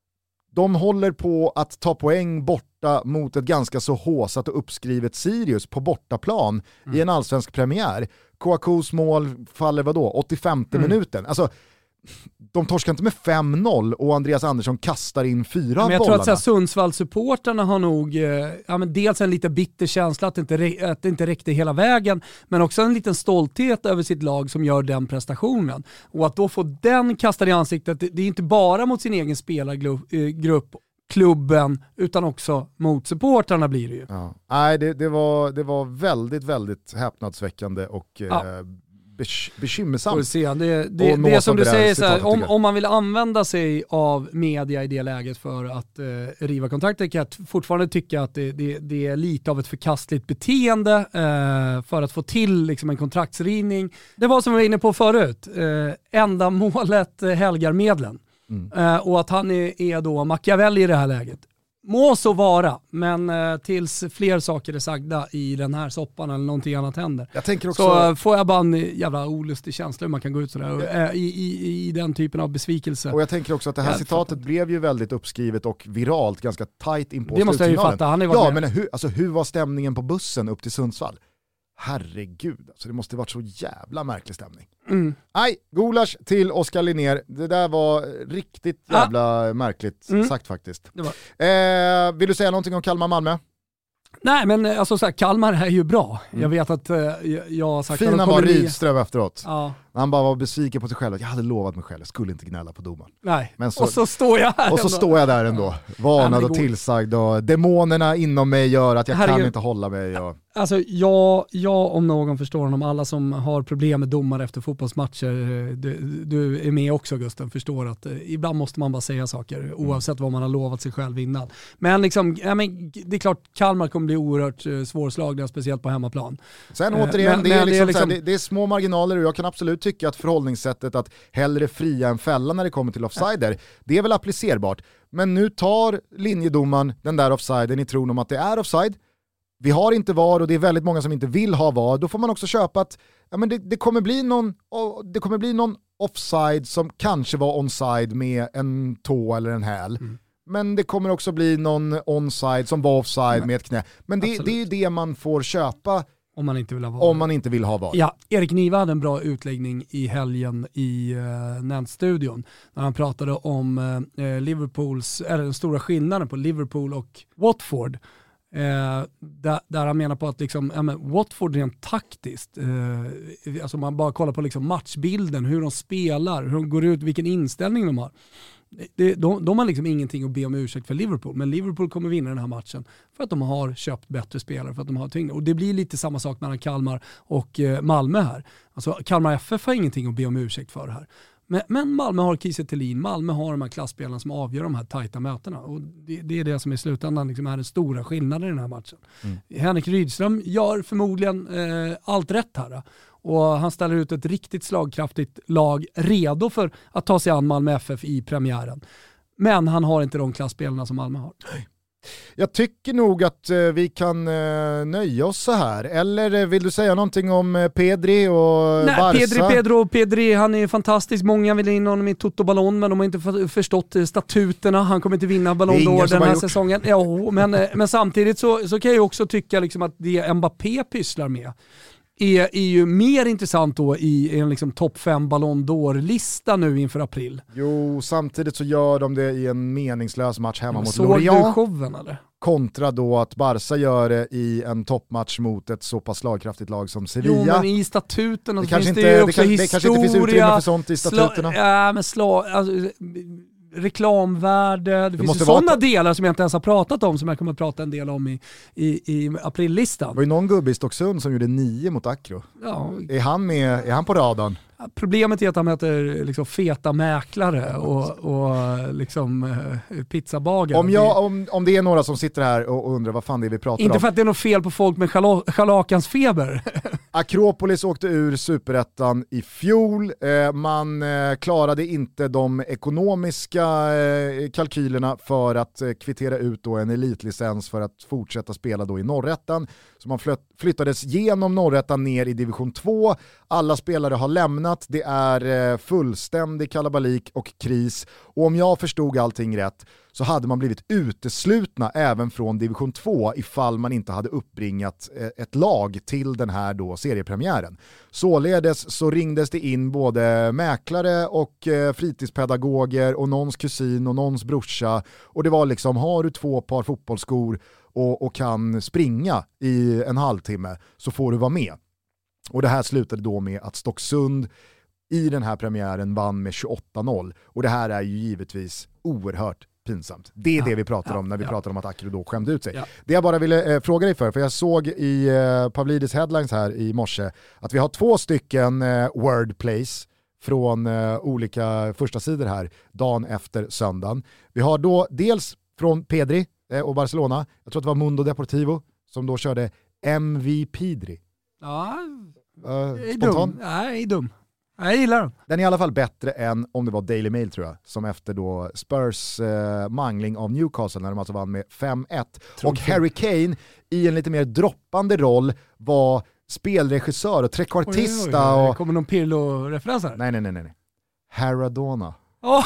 de håller på att ta poäng borta mot ett ganska så håsat och uppskrivet Sirius på bortaplan mm. i en allsvensk premiär. Kouakous mål faller vadå? åttiofemte mm. minuten. Alltså de torskar inte med fem noll och Andreas Andersson kastar in fyra men jag bollarna. tror att Sundsvall-supporterna har nog eh, ja, men dels en lite bitter känsla att det, inte, att det inte räckte hela vägen, men också en liten stolthet över sitt lag som gör den prestationen. Och att då få den kastad i ansiktet, det, det är inte bara mot sin egen spelargrupp, klubben, utan också mot supporterna blir det ju. Ja. Nej, det, det, var, det var väldigt, väldigt häpnadsväckande och ja. eh, bekymmersamt. Se. Det, det, det är som du säger, så här, om, om man vill använda sig av media i det läget för att eh, riva kontraktet, kan jag fortfarande tycka att det, det, det är lite av ett förkastligt beteende eh, för att få till liksom, en kontraktsrivning. Det var som vi var inne på förut, eh, enda målet eh, helgar medlen. Mm. Eh, och att han är, är då Machiavelli i det här läget. Må så vara, men eh, tills fler saker är sagda i den här soppan eller någonting annat händer. Jag tänker också... Så eh, får jag bara en jävla olustig känsla hur man kan gå ut sådär och, eh, i, i, i den typen av besvikelse. Och jag tänker också att det här jag citatet fattar. blev ju väldigt uppskrivet och viralt, ganska tajt in på det måste jag ju fatta. Han är ja, men hur, alltså, hur var stämningen på bussen upp till Sundsvall? Herregud, alltså det måste varit så jävla märklig stämning. Mm. Nej, gulasch till Oskar Linnér. Det där var riktigt jävla ah. märkligt mm. sagt faktiskt. Det var. Eh, vill du säga någonting om Kalmar-Malmö? Nej, men alltså så här, Kalmar är ju bra. Mm. Jag vet att uh, jag har sagt... Fina var Rydström efteråt. Ja. Han bara var besviken på sig själv. Jag hade lovat mig själv, jag skulle inte gnälla på domaren. Nej, men så, och så står jag här Och så ändå. står jag där ändå. Varnad och tillsagd och demonerna inom mig gör att jag Herregud. kan inte hålla mig. Och... Alltså jag, jag om någon förstår honom, alla som har problem med domare efter fotbollsmatcher, du, du är med också Gusten, förstår att eh, ibland måste man bara säga saker mm. oavsett vad man har lovat sig själv innan. Men liksom, ja, men, det är klart Kalmar kommer bli oerhört eh, svårslagna, speciellt på hemmaplan. Sen återigen, men, det, är men, liksom, det, är liksom... Här, det, det är små marginaler och jag kan absolut tycka att förhållningssättet att hellre fria än fälla när det kommer till offsider, det är väl applicerbart. Men nu tar linjedomaren den där offsiden i tron om att det är offside. Vi har inte V A R och det är väldigt många som inte vill ha V A R. Då får man också köpa att ja, men det, det, kommer bli någon, det kommer bli någon offside som kanske var onside med en tå eller en häl. Mm. Men det kommer också bli någon onside som var offside mm. med ett knä. Men det, det är ju det man får köpa om man inte vill ha V A R. Om man inte vill ha V A R. Ja, Erik Niva hade en bra utläggning i helgen i uh, Nant-studion när han pratade om uh, Liverpools, eller den stora skillnaden på Liverpool och Watford. Eh, där, där han menar på att liksom, ja, men Watford rent taktiskt, eh, alltså man bara kollar på liksom matchbilden, hur de spelar, hur de går ut, vilken inställning de har. Det, de, de har liksom ingenting att be om ursäkt för Liverpool, men Liverpool kommer vinna den här matchen för att de har köpt bättre spelare, för att de har tyngre. Och det blir lite samma sak mellan Kalmar och eh, Malmö här. Alltså Kalmar F F har ingenting att be om ursäkt för här. Men, men Malmö har Kiese Thelin, Malmö har de här klassspelarna som avgör de här tajta mötena. Och det, det är det som i slutändan liksom är den stora skillnaden i den här matchen. Mm. Henrik Rydström gör förmodligen eh, allt rätt här. Och han ställer ut ett riktigt slagkraftigt lag redo för att ta sig an Malmö F F i premiären. Men han har inte de klassspelarna som Malmö har. Jag tycker nog att eh, vi kan eh, nöja oss så här. Eller eh, vill du säga någonting om eh, Pedri och Nej, Barca? Pedri, Pedro, Pedri, han är fantastisk. Många vill in honom i Toto Ballon, men de har inte f- förstått eh, statuterna. Han kommer inte vinna Ballon d'Or den här gjort. säsongen. Jo, men, eh, men samtidigt så, så kan jag också tycka liksom att det Mbappé pysslar med är, är ju mer intressant då i en liksom topp fem Ballon d'Or-lista nu inför april. Jo, samtidigt så gör de det i en meningslös match hemma ja, mot såg Lorient. du showen eller? Kontra då att Barca gör det i en toppmatch mot ett så pass slagkraftigt lag som Sevilla. Jo, men i statuten det finns kanske det inte, ju också det, kan, historia. det kanske inte finns utrymme för sånt i statuterna. Sla, ja, men sla, alltså, reklamvärde, det, det finns ju sådana vara... delar som jag inte ens har pratat om som jag kommer att prata en del om i, i, i aprillistan. Det var ju någon gubbe i Stocksund som gjorde nio mot Akro. Ja. Är han med, är han på radarn? Problemet är att han möter liksom feta mäklare och, och liksom, uh, pizzabagare. Om, jag, om, om det är några som sitter här och undrar vad fan det är vi pratar Inte om. för att det är något fel på folk med schalakans feber. Akropolis åkte ur Superettan i fjol. Eh, man eh, klarade inte de ekonomiska eh, kalkylerna för att eh, kvittera ut då en elitlicens för att fortsätta spela då i Norrettan. Så man flytt, flyttades genom Norrettan ner i division två. Alla spelare har lämnat. Det är eh, fullständig kalabalik och kris. Och om jag förstod allting rätt så hade man blivit uteslutna även från division två ifall man inte hade uppbringat ett lag till den här då seriepremiären. Således så ringdes det in både mäklare och fritidspedagoger och någons kusin och någons brorsa, och det var liksom, har du två par fotbollsskor och, och kan springa i en halvtimme så får du vara med. Och det här slutade då med att Stocksund i den här premiären vann med tjugoåtta noll, och det här är ju givetvis oerhört pinsamt. Det är ja, det vi pratar ja, om när vi ja. pratar om att Akro då skämde ut sig. Ja. Det jag bara ville eh, fråga dig för, för jag såg i eh, Pavlidis headlines här i morse att vi har två stycken eh, wordplays från eh, olika första sidor här dagen efter söndagen. Vi har då dels från Pedri eh, och Barcelona, jag tror att det var Mundo Deportivo som då körde M V Pedri. Ja, uh, spontan? Nej, dum. Jag gillar den. Den är i alla fall bättre än om det var Daily Mail tror jag, som efter då Spurs eh, mangling av Newcastle när de alltså vann med fem ett. Och Harry Kane i en lite mer droppande roll var spelregissör och trekvartista. Och... Kommer någon Pirlo-referens här? Nej, nej, nej, nej. Haradona. Oh.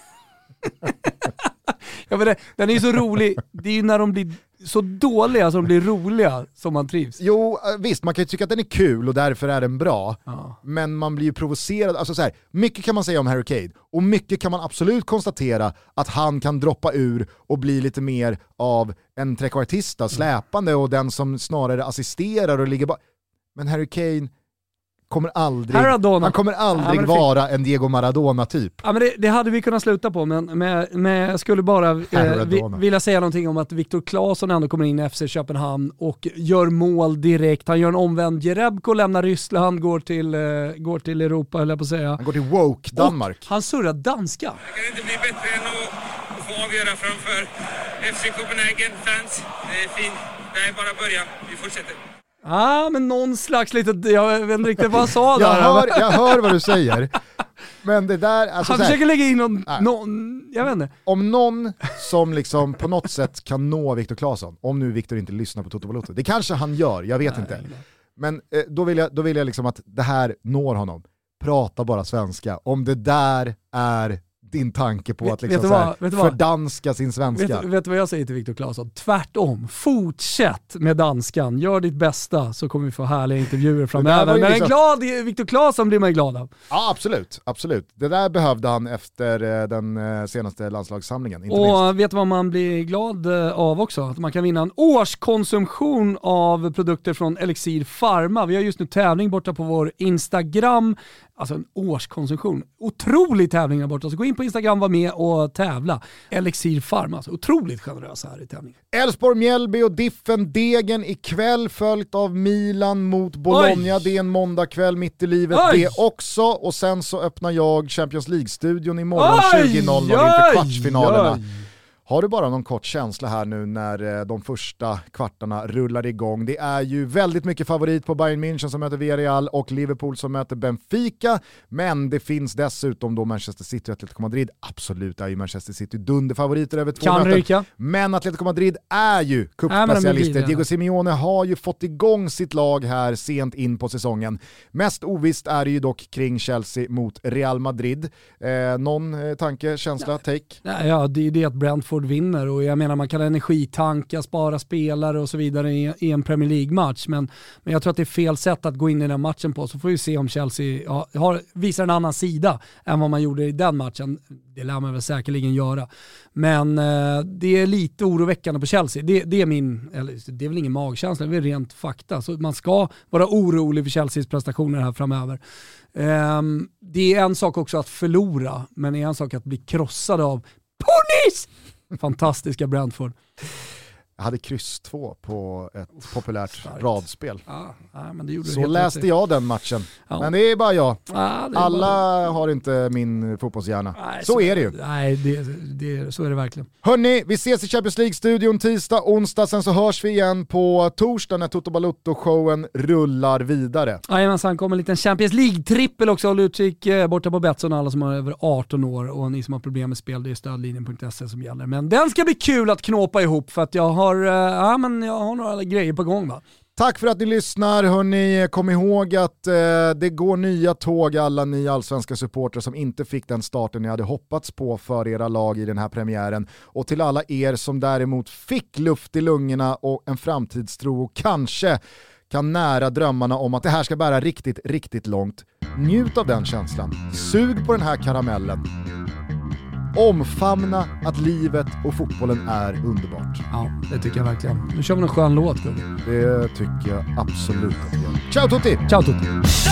Ja, men det, den är ju så rolig. Det är ju när de blir så dåliga som de blir roliga som man trivs. Jo, visst, man kan ju tycka att den är kul och därför är den bra. Ja. Men man blir ju provocerad. Alltså så här, mycket kan man säga om Harry Kane och mycket kan man absolut konstatera att han kan droppa ur och bli lite mer av en trekvartista, släpande och den som snarare assisterar och ligger bara. Men Harry Kane kommer aldrig, han kommer aldrig ja, vara en Diego Maradona-typ. Ja, men det, det hade vi kunnat sluta på, men, men, men jag skulle bara eh, vi, vilja säga någonting om att Viktor Claesson ändå kommer in i F C Köpenhamn och gör mål direkt. Han gör en omvänd Jerebko, lämnar Ryssland, går till, eh, går till Europa, eller på att säga. Han går till woke Danmark. Och han surrar danska. Jag kan inte bli bättre än att, att få avgöra framför F C Copenhagen fans. Det är fint. Det är bara början. Vi fortsätter. Ja, ah, men någon slags lite, jag vet inte riktigt vad han sa där. jag, hör, jag hör vad du säger. Men det där, alltså han försöker här, lägga in någon, någon, jag vet inte. Om någon som liksom på något sätt kan nå Viktor Claesson, om nu Viktor inte lyssnar på Toto Balotto, det kanske han gör, jag vet nej, inte. Nej. Men eh, då vill jag, då vill jag liksom att det här når honom. Prata bara svenska. Om det där är din tanke på vet, att liksom så här, fördanska sin svenska. Vet, vet du vad jag säger till Viktor Claesson? Tvärtom. Fortsätt med danskan. Gör ditt bästa så kommer vi få härliga intervjuer framöver. Men liksom... en glad Viktor Claesson blir man ju glad av. Ja, absolut. absolut. Det där behövde han efter den senaste landslagssamlingen. Inte och minst. Vet du vad man blir glad av också? Att man kan vinna en årskonsumtion av produkter från Elixir Pharma. Vi har just nu tävling borta på vår Instagram. Alltså en årskonsumtion. Otrolig tävling där borta. Så gå in på Instagram, var med och tävla. Elixir Pharma, alltså otroligt generösa här i tävlingen. Elfsborg, Mjällby och Diffen Degen ikväll, följt av Milan mot Bologna. Oj. Det är en måndagkväll mitt i livet. Oj. Det också. Och sen så öppnar jag Champions League-studion imorgon tjugo noll noll inför kvartsfinalerna. Oj. Har du bara någon kort känsla här nu när de första kvartarna rullar igång? Det är ju väldigt mycket favorit på Bayern München som möter Villarreal och Liverpool som möter Benfica. Men det finns dessutom då Manchester City och Atletico Madrid. Absolut är ju Manchester City dunderfavoriter över två kan möten. Ryka. Men Atletico Madrid är ju cupspecialister. Äh, Diego Simeone har ju fått igång sitt lag här sent in på säsongen. Mest ovisst är det ju dock kring Chelsea mot Real Madrid. Eh, någon eh, tanke, känsla, take? Ja, det är det att Brentford Brentford vinner, och jag menar man kan energitanka, spara spelare och så vidare i, i en Premier League-match, men, men jag tror att det är fel sätt att gå in i den matchen på, så får vi se om Chelsea ja, har, visar en annan sida än vad man gjorde i den matchen. Det lär man väl säkerligen göra, men eh, det är lite oroväckande på Chelsea. Det, det är min, eller det är väl ingen magkänsla, det är rent fakta, så man ska vara orolig för Chelseas prestationer här framöver. Um, det är en sak också att förlora, men det är en sak att bli krossad av Ponies! Fantastiska Brentford. Jag hade kryss två på ett populärt Starkt. radspel. Ja, ja, men det gjorde så läste rätt. Jag den matchen. Ja. Men det är bara jag. Ja, är Alla bara... har inte min fotbollshjärna. Nej, så, så är det ju. Nej, det, det, så är det verkligen. Hörrni, vi ses i Champions League-studion tisdag, onsdag. Sen så hörs vi igen på torsdag när Toto Balotto-showen rullar vidare. Jajamensan, kommer en liten Champions League-trippel också. Håll utkik borta på Betsson, alla som har över arton år. Och ni som har problem med spel, det är stödlinjen punkt se som gäller. Men den ska bli kul att knåpa ihop, för att jag har Har, ja, men jag har några grejer på gång, va? Tack för att ni lyssnar, hörni. Kom ihåg att eh, det går nya tåg, alla ni allsvenska supportrar som inte fick den starten ni hade hoppats på för era lag i den här premiären. Och till alla er som däremot fick luft i lungorna och en framtidstro och kanske kan nära drömmarna om att det här ska bära riktigt, riktigt långt. Njut av den känslan. Sug på den här karamellen. Omfamna att livet och fotbollen är underbart. Ja, det tycker jag verkligen. Nu kör vi en skön låt, Gubbe. Det tycker jag absolut att vi gör. Ciao Tutti! Ciao Tutti!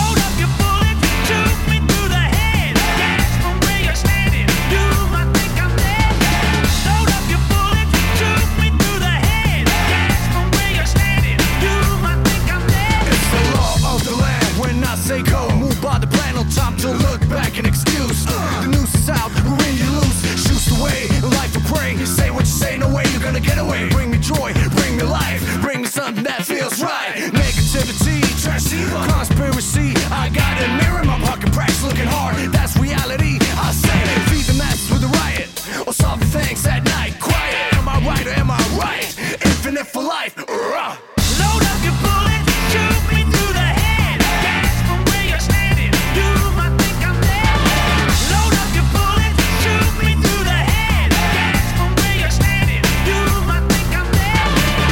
To look back and excuse the noose is out, we're in you loose. Shoot away, life to pray. Say what you say, no way you're gonna get away. Bring me joy, bring me life, bring me something that feels right. Negativity, trash, conspiracy. I got a mirror in my pocket, cracks looking hard. That's reality. I say it, feed the masses with a riot, or solve the things at night. Quiet, am I right or am I right? Infinite for life. Uh. Load up your bullet, shoot me through the head. That's from where you're standing. You might think I'm dead. Load up your bullet, shoot me through the head. That's from where you're standing. You might think I'm dead.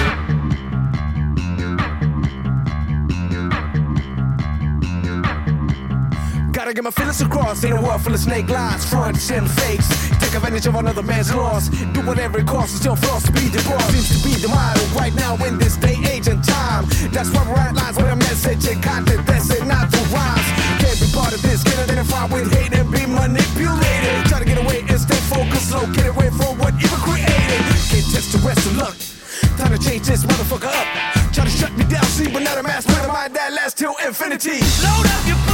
Gotta get my feelings across. Ain't a world full of snake lines, fronts and fakes. Take advantage of another man's loss. Do whatever it costs, still for us to be the boss. Seems to be the motto right now in this day, age, and time. That's why we write lines with a message and content that's it, not the rhymes. Can't be part of this, can't identify with hate and be manipulated. Try to get away and stay focused, low, get away from what you were created. Can't test the rest of luck. Time to change this motherfucker up. Try to shut me down, see, but not a mass mind that lasts till infinity. Load up your